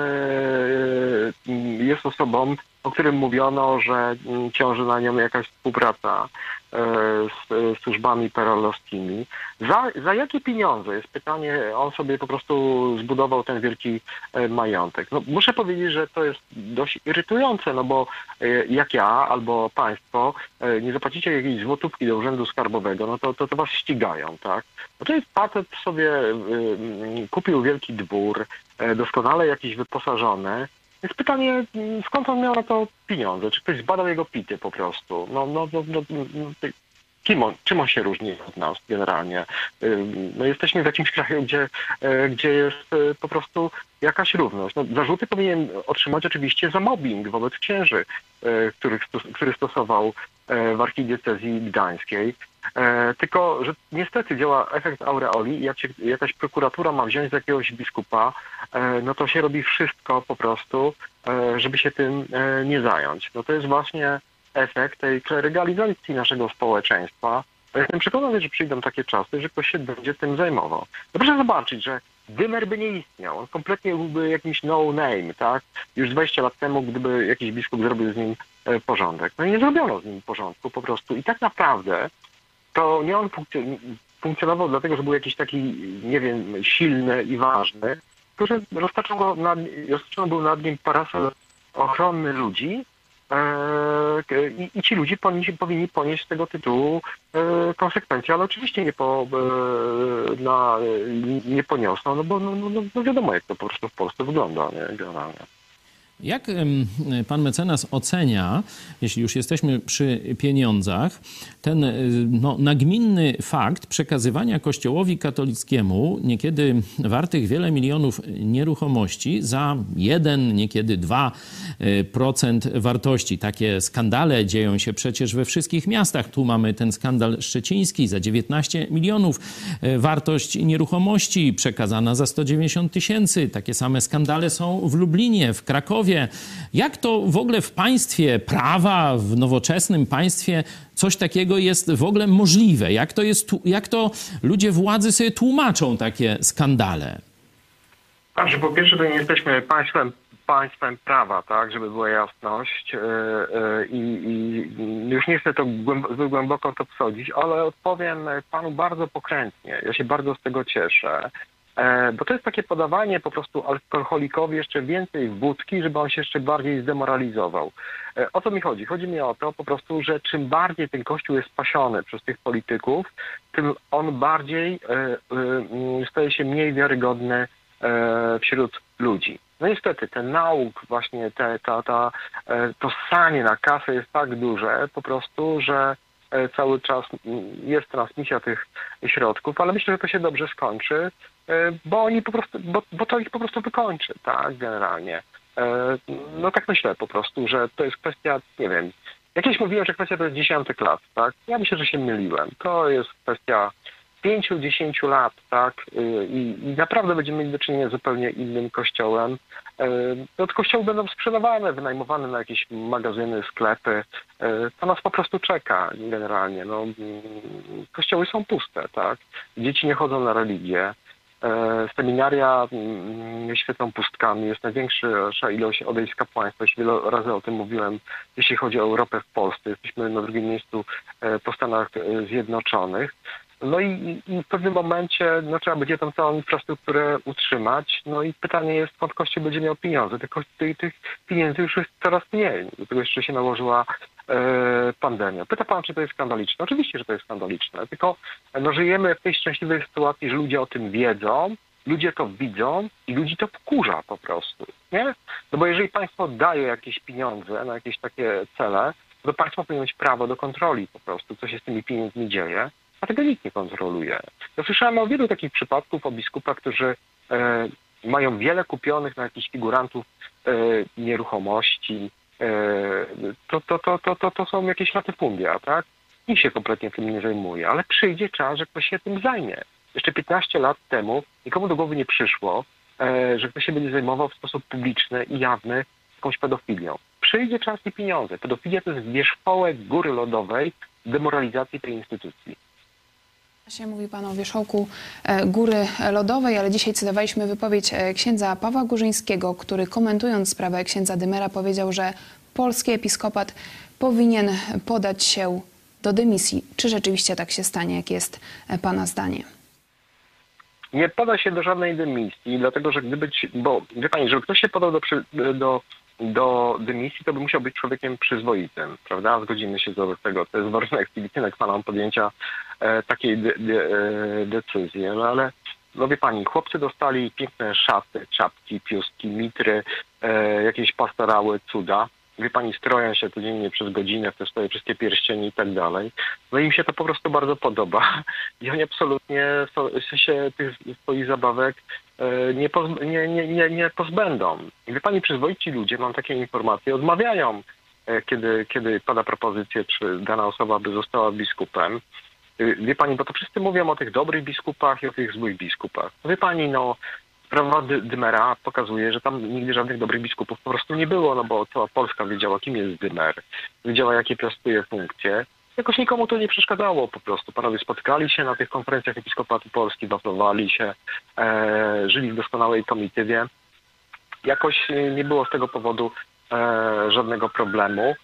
jest osobą, o którym mówiono, że ciąży na nią jakaś współpraca z służbami perelowskimi. Za jakie pieniądze? Jest pytanie, on sobie po prostu zbudował ten wielki majątek. No, muszę powiedzieć, że to jest dość irytujące, no bo jak ja albo państwo nie zapłacicie jakiejś złotówki do urzędu skarbowego, no to was ścigają, tak? No to jest facet sobie kupił wielki dwór, doskonale jakiś wyposażony. Jest pytanie, skąd on miał na to pieniądze? Czy ktoś zbadał jego pity po prostu? Czym on się różni od nas generalnie? No jesteśmy w jakimś kraju, gdzie jest po prostu jakaś równość. No, zarzuty powinien otrzymać oczywiście za mobbing wobec księży, który stosował w archidiecezji gdańskiej. Tylko, że niestety działa efekt aureoli i jak się jakaś prokuratura ma wziąć z jakiegoś biskupa, no to się robi wszystko po prostu, żeby się tym nie zająć. No to jest właśnie efekt tej klerygalizacji naszego społeczeństwa. Jestem przekonany, że przyjdą takie czasy, że ktoś się będzie tym zajmował. No proszę zobaczyć, że Dymer by nie istniał. On kompletnie byłby jakimś no name, tak? Już 20 lat temu, gdyby jakiś biskup zrobił z nim porządek. No i nie zrobiono z nim porządku po prostu. I tak naprawdę to nie on funkcjonował dlatego, że był jakiś taki, nie wiem, silny i ważny, tylko że roztaczony był nad nim parasol ochronny ludzi i ci ludzie powinni ponieść z tego tytułu konsekwencje, ale oczywiście nie poniosą, no bo no wiadomo, jak to po prostu w Polsce wygląda, nie? Generalnie. Jak pan mecenas ocenia, jeśli już jesteśmy przy pieniądzach, ten nagminny fakt przekazywania Kościołowi katolickiemu niekiedy wartych wiele milionów nieruchomości za 1, niekiedy 2% wartości? Takie skandale dzieją się przecież we wszystkich miastach. Tu mamy ten skandal szczeciński za 19 milionów. Wartość nieruchomości przekazana za 190 000. Takie same skandale są w Lublinie, w Krakowie. Jak to w ogóle w państwie prawa, w nowoczesnym państwie coś takiego jest w ogóle możliwe? Jak to ludzie władzy sobie tłumaczą takie skandale? Znaczy, po pierwsze, to nie jesteśmy państwem prawa, tak, żeby była jasność i już nie chcę to głęboko to wsadzić, ale odpowiem panu bardzo pokrętnie. Ja się bardzo z tego cieszę. Bo to jest takie podawanie po prostu alkoholikowi jeszcze więcej wódki, żeby on się jeszcze bardziej zdemoralizował. O co mi chodzi? Chodzi mi o to po prostu, że czym bardziej ten Kościół jest spasiony przez tych polityków, tym on bardziej staje się mniej wiarygodny wśród ludzi. No niestety ten nauk, właśnie to ssanie na kasę jest tak duże po prostu, że cały czas jest transmisja tych środków, ale myślę, że to się dobrze skończy, bo oni po prostu, bo to ich po prostu wykończy, tak, generalnie. No tak myślę po prostu, że to jest kwestia, nie wiem, jakieś mówiłem, że kwestia to jest 10 lat, tak? Ja myślę, że się myliłem. To jest kwestia 5-10 lat, tak? I naprawdę będziemy mieli do czynienia z zupełnie innym kościołem. No, kościoły będą sprzedawane, wynajmowane na jakieś magazyny, sklepy. To nas po prostu czeka generalnie. No, kościoły są puste, tak? Dzieci nie chodzą na religię. Seminaria świecą pustkami. Jest największa ilość odejść z kapłaństwa. Wiele razy o tym mówiłem, jeśli chodzi o Europę w Polsce. Jesteśmy na drugim miejscu po Stanach Zjednoczonych. No i w pewnym momencie trzeba będzie tą całą infrastrukturę utrzymać. No i pytanie jest, skąd Kościół będzie miał pieniądze. Tych pieniędzy już jest coraz mniej. Do tego jeszcze się nałożyła pandemia. Pyta pan, czy to jest skandaliczne? Oczywiście, że to jest skandaliczne. Tylko żyjemy w tej szczęśliwej sytuacji, że ludzie o tym wiedzą ludzie to widzą i ludzi to wkurza po prostu, nie? No bo jeżeli państwo daje jakieś pieniądze na jakieś takie cele, to państwo powinno mieć prawo do kontroli po prostu, co się z tymi pieniędzmi dzieje, a tego nikt nie kontroluje. Ja słyszałem o wielu takich przypadków o biskupach, którzy mają wiele kupionych na jakichś figurantów nieruchomości. To są jakieś latyfundia, tak? Nikt się kompletnie tym nie zajmuje, ale przyjdzie czas, że ktoś się tym zajmie. Jeszcze 15 lat temu nikomu do głowy nie przyszło, że ktoś się będzie zajmował w sposób publiczny i jawny jakąś pedofilią. Przyjdzie czas i pieniądze. Pedofilia to jest wierzchołek góry lodowej demoralizacji tej instytucji. Mówi Pan o wierzchołku góry lodowej, ale dzisiaj cytowaliśmy wypowiedź księdza Pawła Górzyńskiego, który komentując sprawę księdza Dymera powiedział, że polski episkopat powinien podać się do dymisji. Czy rzeczywiście tak się stanie? Jakie jest Pana zdanie? Nie poda się do żadnej dymisji, dlatego że bo wie Pani, żeby ktoś się podał do dymisji, to by musiał być człowiekiem przyzwoitym, prawda? Zgodzimy się co do tego. To jest warunek Pana podjęcia takiej decyzji. No ale, no wie Pani, chłopcy dostali piękne szaty, czapki, piuski, mitry, jakieś pastorały, cuda. Wie Pani, stroją się codziennie przez godzinę w te swoje wszystkie pierścienie i tak dalej. No im się to po prostu bardzo podoba i oni absolutnie się tych swoich zabawek nie pozbędą. I wie Pani, przyzwoici ludzie, mam takie informacje, odmawiają, kiedy pada propozycja, czy dana osoba by została biskupem. Wie Pani, bo to wszyscy mówią o tych dobrych biskupach i o tych złych biskupach. Wie Pani, no sprawa Dymera pokazuje, że tam nigdy żadnych dobrych biskupów po prostu nie było, no bo cała Polska wiedziała, kim jest Dymer, wiedziała, jakie piastuje funkcje. Jakoś nikomu to nie przeszkadzało po prostu. Panowie spotkali się na tych konferencjach Episkopatu Polski, waflowali się, żyli w doskonałej komitywie. Jakoś nie było z tego powodu żadnego problemu.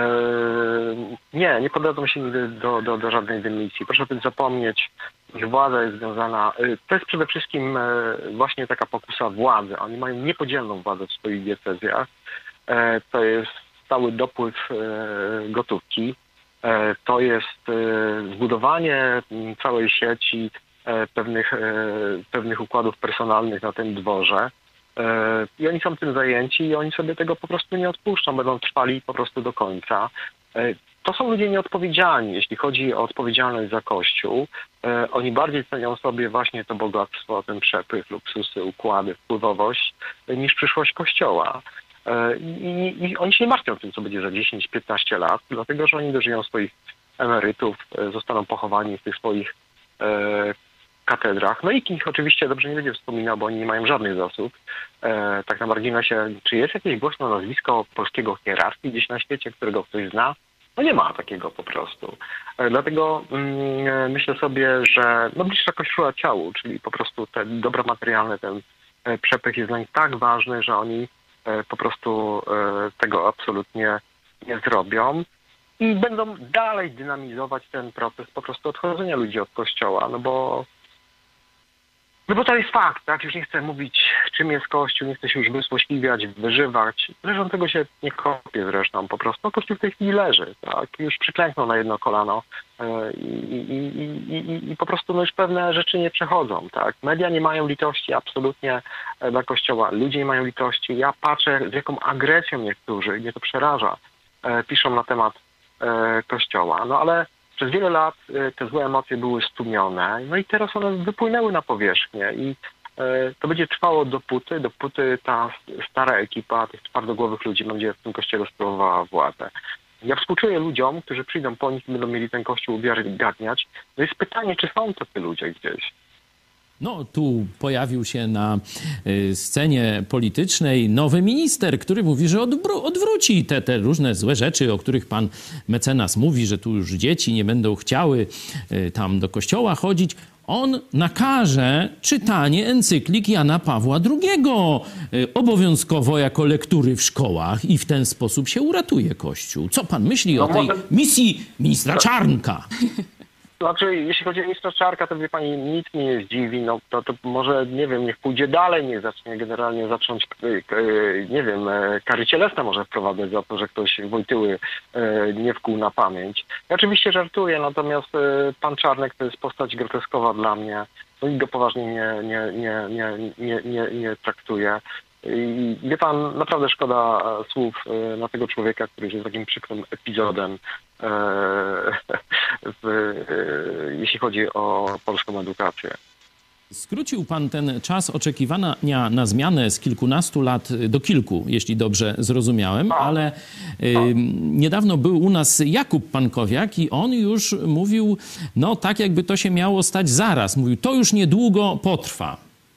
Nie podadzą się nigdy do żadnej dymisji. Proszę o tym zapomnieć, ich władza jest związana, to jest przede wszystkim właśnie taka pokusa władzy. Oni mają niepodzielną władzę w swoich diecezjach. To jest stały dopływ gotówki. To jest zbudowanie całej sieci pewnych układów personalnych na tym dworze. I oni są tym zajęci i oni sobie tego po prostu nie odpuszczą, będą trwali po prostu do końca. To są ludzie nieodpowiedzialni, jeśli chodzi o odpowiedzialność za Kościół. Oni bardziej cenią sobie właśnie to bogactwo, ten przepych, luksusy, układy, wpływowość, niż przyszłość Kościoła. I oni się nie martwią tym, co będzie za 10-15 lat, dlatego że oni dożyją swoich emerytów, zostaną pochowani w tych swoich katedrach. No i ich oczywiście dobrze nie będzie wspominał, bo oni nie mają żadnych zasług. Tak na marginesie, czy jest jakieś głośne nazwisko polskiego hierarchii gdzieś na świecie, którego ktoś zna? No nie ma takiego po prostu. Dlatego myślę sobie, że bliższa Kościoła ciału, czyli po prostu te dobra materialne, ten przepych jest dla nich tak ważny, że oni po prostu tego absolutnie nie zrobią i będą dalej dynamizować ten proces po prostu odchodzenia ludzi od Kościoła, no bo to jest fakt, tak? Już nie chcę mówić, czym jest Kościół, nie chcę się już wysłośliwiać, wyżywać. Zresztą tego się nie kopie zresztą po prostu. No, Kościół w tej chwili leży, tak? Już przyklęknął na jedno kolano i po prostu już pewne rzeczy nie przechodzą, tak? Media nie mają litości absolutnie dla Kościoła. Ludzie nie mają litości. Ja patrzę, z jaką agresją niektórzy, mnie to przeraża, piszą na temat Kościoła. No ale przez wiele lat te złe emocje były stłumione, no i teraz one wypłynęły na powierzchnię i to będzie trwało dopóty ta stara ekipa tych twardogłowych ludzi będzie w tym Kościele sprawowała władzę. Ja współczuję ludziom, którzy przyjdą po nich i będą mieli ten Kościół uwiarygadniać. No jest pytanie, czy są tacy ludzie gdzieś? No, tu pojawił się na scenie politycznej nowy minister, który mówi, że odwróci te różne złe rzeczy, o których pan mecenas mówi, że tu już dzieci nie będą chciały tam do kościoła chodzić. On nakaże czytanie encyklik Jana Pawła II obowiązkowo jako lektury w szkołach i w ten sposób się uratuje Kościół. Co pan myśli o tej misji ministra Czarnka? Znaczy, jeśli chodzi o ministra Czarnka, to wie pani, nic mnie nie zdziwi, no to może, nie wiem, niech pójdzie dalej, niech zacznie generalnie nie wiem, kary cielesne może wprowadzać za to, że ktoś Wojtyły nie wkuł na pamięć. Ja oczywiście żartuję, natomiast pan Czarnek to jest postać groteskowa dla mnie, no i go poważnie nie traktuję. I wie pan, naprawdę szkoda słów na tego człowieka, który jest takim przykrym epizodem, jeśli chodzi o polską edukację. Skrócił pan ten czas oczekiwania na zmianę z kilkunastu lat do kilku, jeśli dobrze zrozumiałem, ale niedawno był u nas Jakub Pankowiak i on już mówił, no tak jakby to się miało stać zaraz. Mówił, to już niedługo potrwa.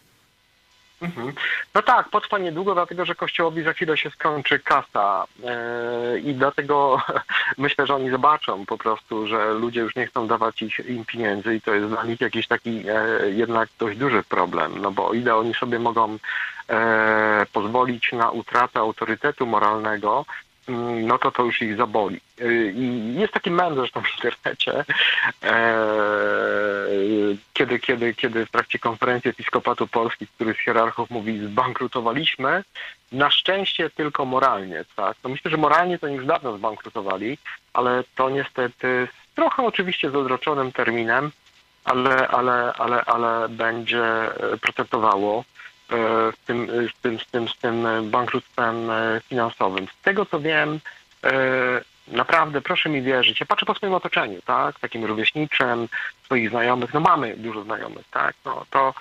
No tak, potrwa niedługo, dlatego że Kościołowi za chwilę się skończy kasa i dlatego myślę, że oni zobaczą po prostu, że ludzie już nie chcą dawać im pieniędzy i to jest dla nich jakiś taki jednak dość duży problem, no bo o ile oni sobie mogą pozwolić na utratę autorytetu moralnego, no to już ich zaboli. I jest taki mem zresztą w internecie, kiedy w trakcie konferencji Episkopatu Polski któryś z hierarchów mówi, zbankrutowaliśmy, na szczęście tylko moralnie, tak? No myślę, że moralnie to już dawno zbankrutowali, ale to niestety trochę oczywiście z odroczonym terminem, ale będzie procentowało z tym bankructwem finansowym. Z tego co wiem, naprawdę proszę mi wierzyć, ja patrzę po swoim otoczeniu, tak, takim rówieśniczym, swoich znajomych, no mamy dużo znajomych, tak, no to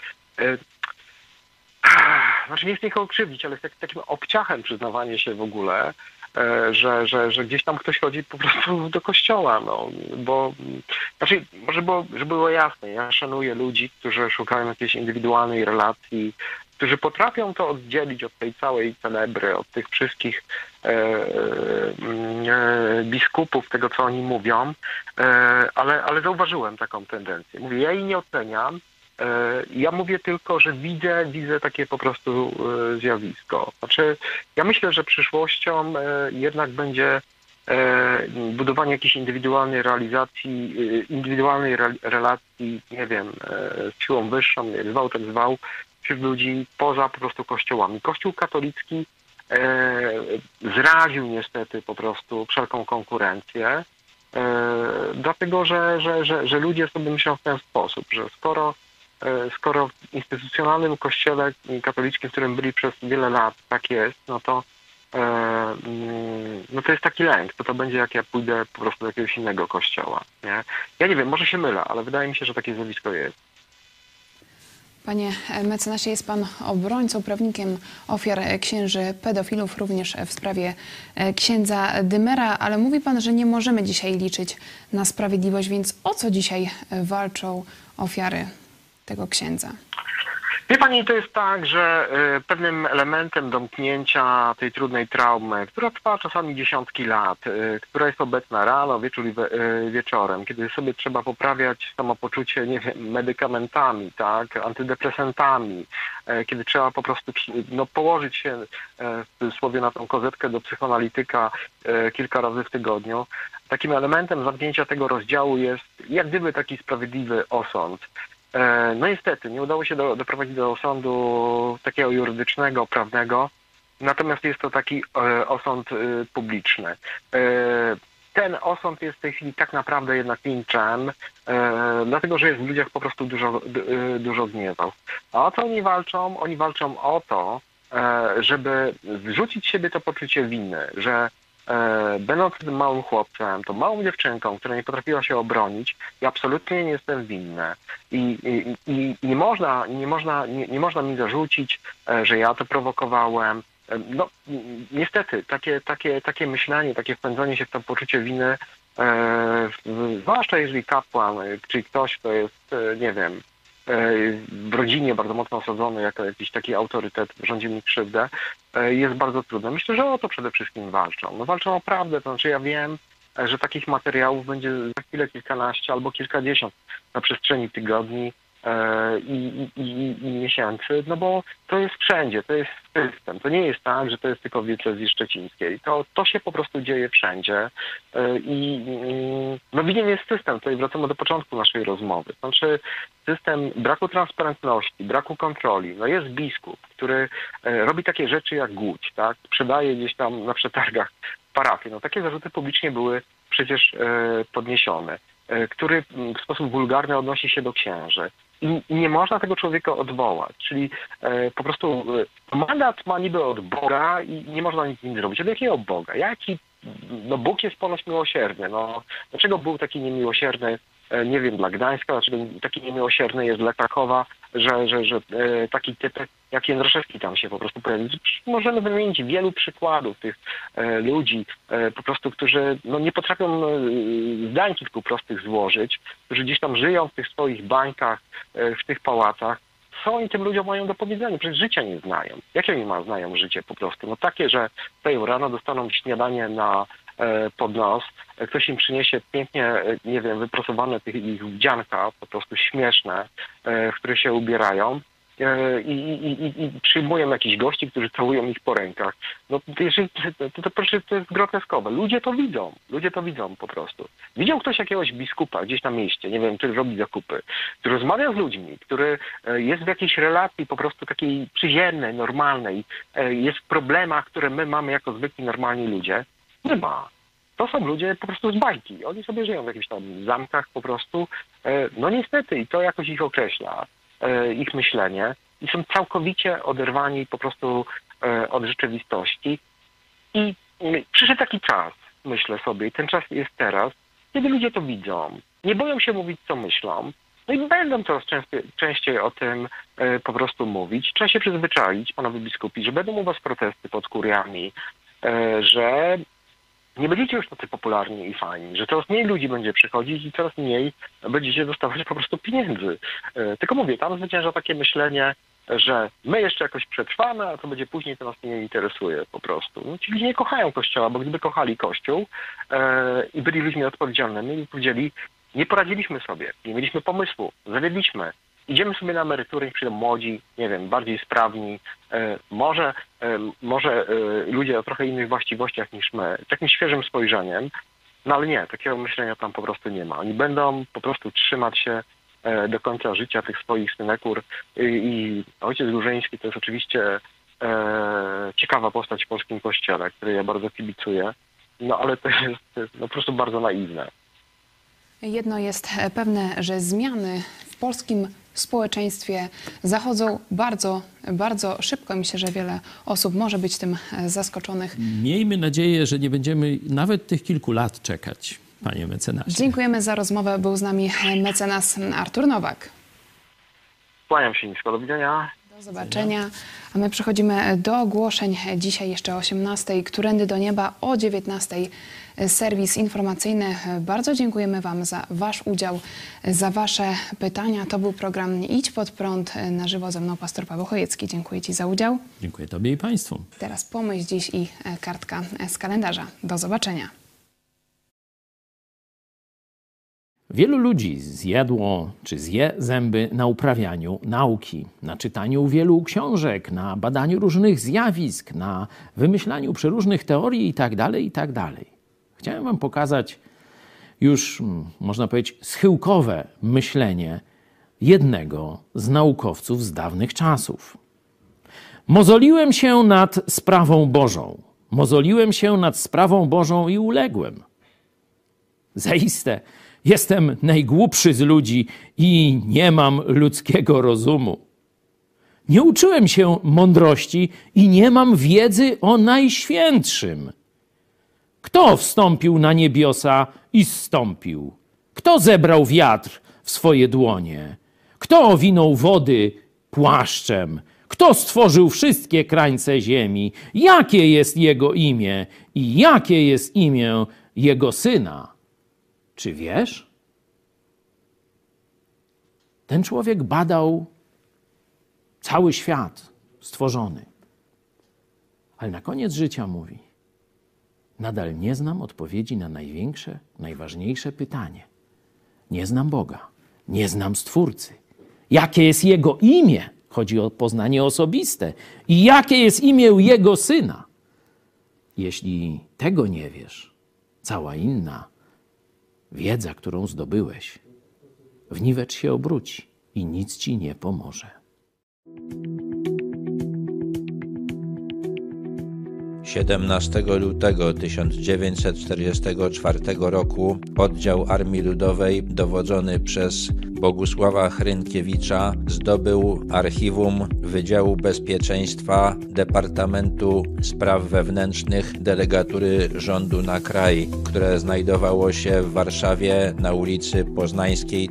znaczy nie chcę nikogo krzywdzić, ale jest takim obciachem przyznawanie się w ogóle, że gdzieś tam ktoś chodzi po prostu do kościoła, no, bo, znaczy, żeby było jasne, ja szanuję ludzi, którzy szukają jakiejś indywidualnej relacji, którzy potrafią to oddzielić od tej całej celebry, od tych wszystkich biskupów, tego co oni mówią, ale zauważyłem taką tendencję. Mówię, ja jej nie oceniam, ja mówię tylko, że widzę takie po prostu zjawisko. Znaczy, ja myślę, że przyszłością jednak będzie budowanie jakiejś indywidualnej relacji, nie wiem, z siłą wyższą, jak zwał, tak zwał, wśród ludzi poza po prostu kościołami. Kościół katolicki zraził niestety po prostu wszelką konkurencję, dlatego że ludzie sobie myślą w ten sposób, że skoro w instytucjonalnym kościele katolickim, w którym byli przez wiele lat, tak jest, no to jest taki lęk, to będzie jak ja pójdę po prostu do jakiegoś innego kościoła. Nie? Ja nie wiem, może się mylę, ale wydaje mi się, że takie zjawisko jest. Panie mecenasie, jest pan obrońcą, prawnikiem ofiar księży pedofilów, również w sprawie księdza Dymera, ale mówi pan, że nie możemy dzisiaj liczyć na sprawiedliwość, więc o co dzisiaj walczą ofiary tego księdza? Wie pani, to jest tak, że pewnym elementem domknięcia tej trudnej traumy, która trwa czasami dziesiątki lat, która jest obecna rano, wieczór i wieczorem, kiedy sobie trzeba poprawiać samopoczucie, nie wiem, medykamentami, tak, antydepresantami, kiedy trzeba po prostu położyć się w cudzysłowie na tą kozetkę do psychoanalityka kilka razy w tygodniu. Takim elementem zamknięcia tego rozdziału jest jak gdyby taki sprawiedliwy osąd. No niestety, nie udało się doprowadzić do osądu takiego jurydycznego, prawnego, natomiast jest to taki osąd publiczny. Ten osąd jest w tej chwili tak naprawdę jednak linczem, dlatego że jest w ludziach po prostu dużo gniewu. A o co oni walczą? Oni walczą o to, żeby wrzucić z siebie to poczucie winy, że będąc tym małym chłopcem, tą małą dziewczynką, która nie potrafiła się obronić, ja absolutnie nie jestem winny. I nie można mi zarzucić, że ja to prowokowałem. No, niestety, takie myślenie, takie wpędzanie się w to poczucie winy, zwłaszcza jeżeli kapłan, czyli ktoś, kto jest, nie wiem, w rodzinie bardzo mocno osadzony jako jakiś taki autorytet, rządzi mi krzywdę, jest bardzo trudne. Myślę, że o to przede wszystkim walczą. No, walczą o prawdę, to znaczy ja wiem, że takich materiałów będzie za chwilę kilkanaście albo kilkadziesiąt na przestrzeni tygodni i miesięcy, no bo to jest wszędzie, to jest system. To nie jest tak, że to jest tylko w diecezji szczecińskiej. To się po prostu dzieje wszędzie i no winien jest system. Tutaj wracamy do początku naszej rozmowy. Znaczy system braku transparentności, braku kontroli. No jest biskup, który robi takie rzeczy jak Głódź, tak? Sprzedaje gdzieś tam na przetargach parafię. No takie zarzuty publicznie były przecież podniesione, który w sposób wulgarny odnosi się do księży. I nie można tego człowieka odwołać. Czyli po prostu mandat ma niby od Boga i nie można nic z nim zrobić. Od jakiego Boga? No Bóg jest ponoć miłosierny. No, dlaczego był taki niemiłosierny, nie wiem, dla Gdańska, dlaczego taki niemiłosierny jest dla Krakowa, że taki typ jak Jędraszewski tam się po prostu pojawił. Możemy wymienić wielu przykładów tych ludzi po prostu, którzy no, nie potrafią zdań kilku prostych złożyć, którzy gdzieś tam żyją w tych swoich bańkach, w tych pałacach. Co oni tym ludziom mają do powiedzenia? Przecież życia nie znają. Jakie oni znają życie po prostu? No takie, że wstają rano, dostaną śniadanie pod nos, ktoś im przyniesie pięknie, nie wiem, wypracowane ich wdzianka, po prostu śmieszne, w które się ubierają i przyjmują jakichś gości, którzy całują ich po rękach. No to jest groteskowe. Ludzie to widzą po prostu. Widział ktoś jakiegoś biskupa gdzieś na mieście, nie wiem, który robi zakupy, który rozmawia z ludźmi, który jest w jakiejś relacji po prostu takiej przyziemnej, normalnej, jest w problemach, które my mamy jako zwykli, normalni ludzie. Nie ma. To są ludzie po prostu z bajki. Oni sobie żyją w jakichś tam zamkach po prostu. No niestety i to jakoś ich określa, ich myślenie. I są całkowicie oderwani po prostu od rzeczywistości. I przyszedł taki czas, myślę sobie, i ten czas jest teraz, kiedy ludzie to widzą. Nie boją się mówić, co myślą. No i będą coraz częściej o tym po prostu mówić. Trzeba się przyzwyczaić, panowie biskupi, że będą u was protesty pod kuriami, że nie będziecie już tacy popularni i fajni, że coraz mniej ludzi będzie przychodzić i coraz mniej będziecie dostawać po prostu pieniędzy. Tylko mówię, tam zwycięża takie myślenie, że my jeszcze jakoś przetrwamy, a co będzie później, to nas nie interesuje po prostu. No, ci ludzie nie kochają Kościoła, bo gdyby kochali Kościół i byli ludźmi odpowiedzialnymi i powiedzieli, nie poradziliśmy sobie, nie mieliśmy pomysłu, zawiedliśmy, idziemy sobie na emeryturę, niech przyjdą młodzi, nie wiem, bardziej sprawni, może ludzie o trochę innych właściwościach niż my, takim świeżym spojrzeniem, no ale nie, takiego myślenia tam po prostu nie ma. Oni będą po prostu trzymać się do końca życia tych swoich synekur i ojciec Górzyński to jest oczywiście ciekawa postać w polskim kościele, której ja bardzo kibicuję, no ale to jest no, po prostu bardzo naiwne. Jedno jest pewne, że zmiany w polskim społeczeństwie zachodzą bardzo, bardzo szybko. Myślę, że wiele osób może być tym zaskoczonych. Miejmy nadzieję, że nie będziemy nawet tych kilku lat czekać, panie mecenasie. Dziękujemy za rozmowę. Był z nami mecenas Artur Nowak. Kłaniam się nisko. Do widzenia. Do zobaczenia. A my przechodzimy do ogłoszeń. Dzisiaj jeszcze o 18:00, Którędy do nieba, o 19:00 serwis informacyjny. Bardzo dziękujemy wam za wasz udział, za wasze pytania. To był program Idź Pod Prąd. Na żywo ze mną pastor Paweł Chojecki. Dziękuję ci za udział. Dziękuję tobie i państwu. Teraz pomyśl dziś i kartka z kalendarza. Do zobaczenia. Wielu ludzi zjadło czy zje zęby na uprawianiu nauki, na czytaniu wielu książek, na badaniu różnych zjawisk, na wymyślaniu przeróżnych teorii itd., itd. Chciałem wam pokazać już, można powiedzieć, schyłkowe myślenie jednego z naukowców z dawnych czasów. Mozoliłem się nad sprawą Bożą. Mozoliłem się nad sprawą Bożą i uległem. Zaiste, jestem najgłupszy z ludzi i nie mam ludzkiego rozumu. Nie uczyłem się mądrości i nie mam wiedzy o Najświętszym. Kto wstąpił na niebiosa i zstąpił? Kto zebrał wiatr w swoje dłonie? Kto owinął wody płaszczem? Kto stworzył wszystkie krańce ziemi? Jakie jest Jego imię i jakie jest imię Jego Syna? Czy wiesz? Ten człowiek badał cały świat stworzony. Ale na koniec życia mówi: nadal nie znam odpowiedzi na największe, najważniejsze pytanie. Nie znam Boga, nie znam Stwórcy, Jakie jest jego imię? Chodzi o poznanie osobiste. I jakie jest imię jego syna? Jeśli tego nie wiesz, cała inna wiedza, którą zdobyłeś, w niwecz się obróci i nic ci nie pomoże. 17 lutego 1944 roku oddział Armii Ludowej dowodzony przez Bogusława Hrynkiewicza zdobył archiwum Wydziału Bezpieczeństwa Departamentu Spraw Wewnętrznych Delegatury Rządu na Kraj, które znajdowało się w Warszawie na ulicy Poznańskiej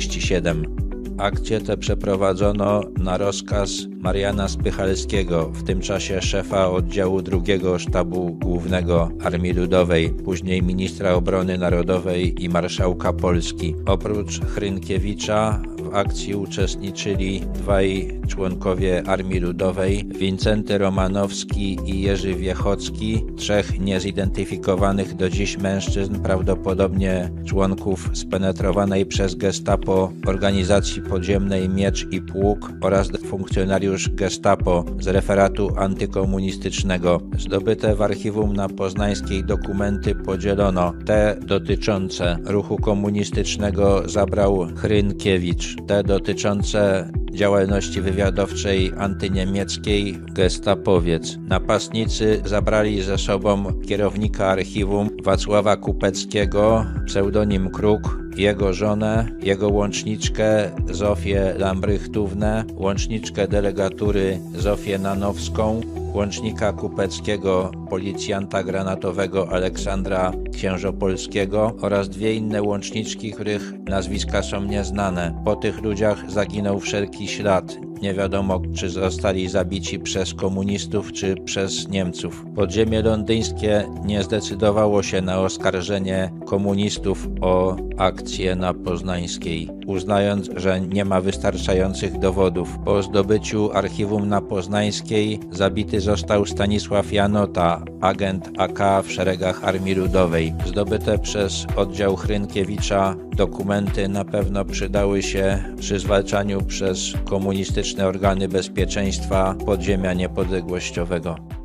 37. Akcję tę przeprowadzono na rozkaz Mariana Spychalskiego, w tym czasie szefa oddziału II Sztabu Głównego Armii Ludowej, później ministra obrony narodowej i marszałka Polski. Oprócz Hrynkiewicza w akcji uczestniczyli dwaj członkowie Armii Ludowej, Wincenty Romanowski i Jerzy Wiechocki, trzech niezidentyfikowanych do dziś mężczyzn, prawdopodobnie członków spenetrowanej przez Gestapo organizacji podziemnej Miecz i Pług oraz funkcjonariusz Gestapo z referatu antykomunistycznego. Zdobyte w archiwum na Poznańskiej dokumenty podzielono. Te dotyczące ruchu komunistycznego zabrał Hrynkiewicz, te dotyczące działalności wywiadowczej antyniemieckiej gestapowiec. Napastnicy zabrali ze sobą kierownika archiwum Wacława Kupeckiego, pseudonim Kruk, jego żonę, jego łączniczkę Zofię Lambrychtównę, łączniczkę delegatury Zofię Nanowską, łącznika kupeckiego policjanta granatowego Aleksandra Księżopolskiego oraz dwie inne łączniczki, których nazwiska są nieznane. Po tych ludziach zaginął wszelki ślad. Nie wiadomo, czy zostali zabici przez komunistów, czy przez Niemców. Podziemie londyńskie nie zdecydowało się na oskarżenie komunistów o akcję na Poznańskiej, uznając, że nie ma wystarczających dowodów. Po zdobyciu archiwum na Poznańskiej zabity został Stanisław Janota, agent AK w szeregach Armii Ludowej. Zdobyte przez oddział Hrynkiewicza dokumenty na pewno przydały się przy zwalczaniu przez komunistyczne organy bezpieczeństwa podziemia niepodległościowego.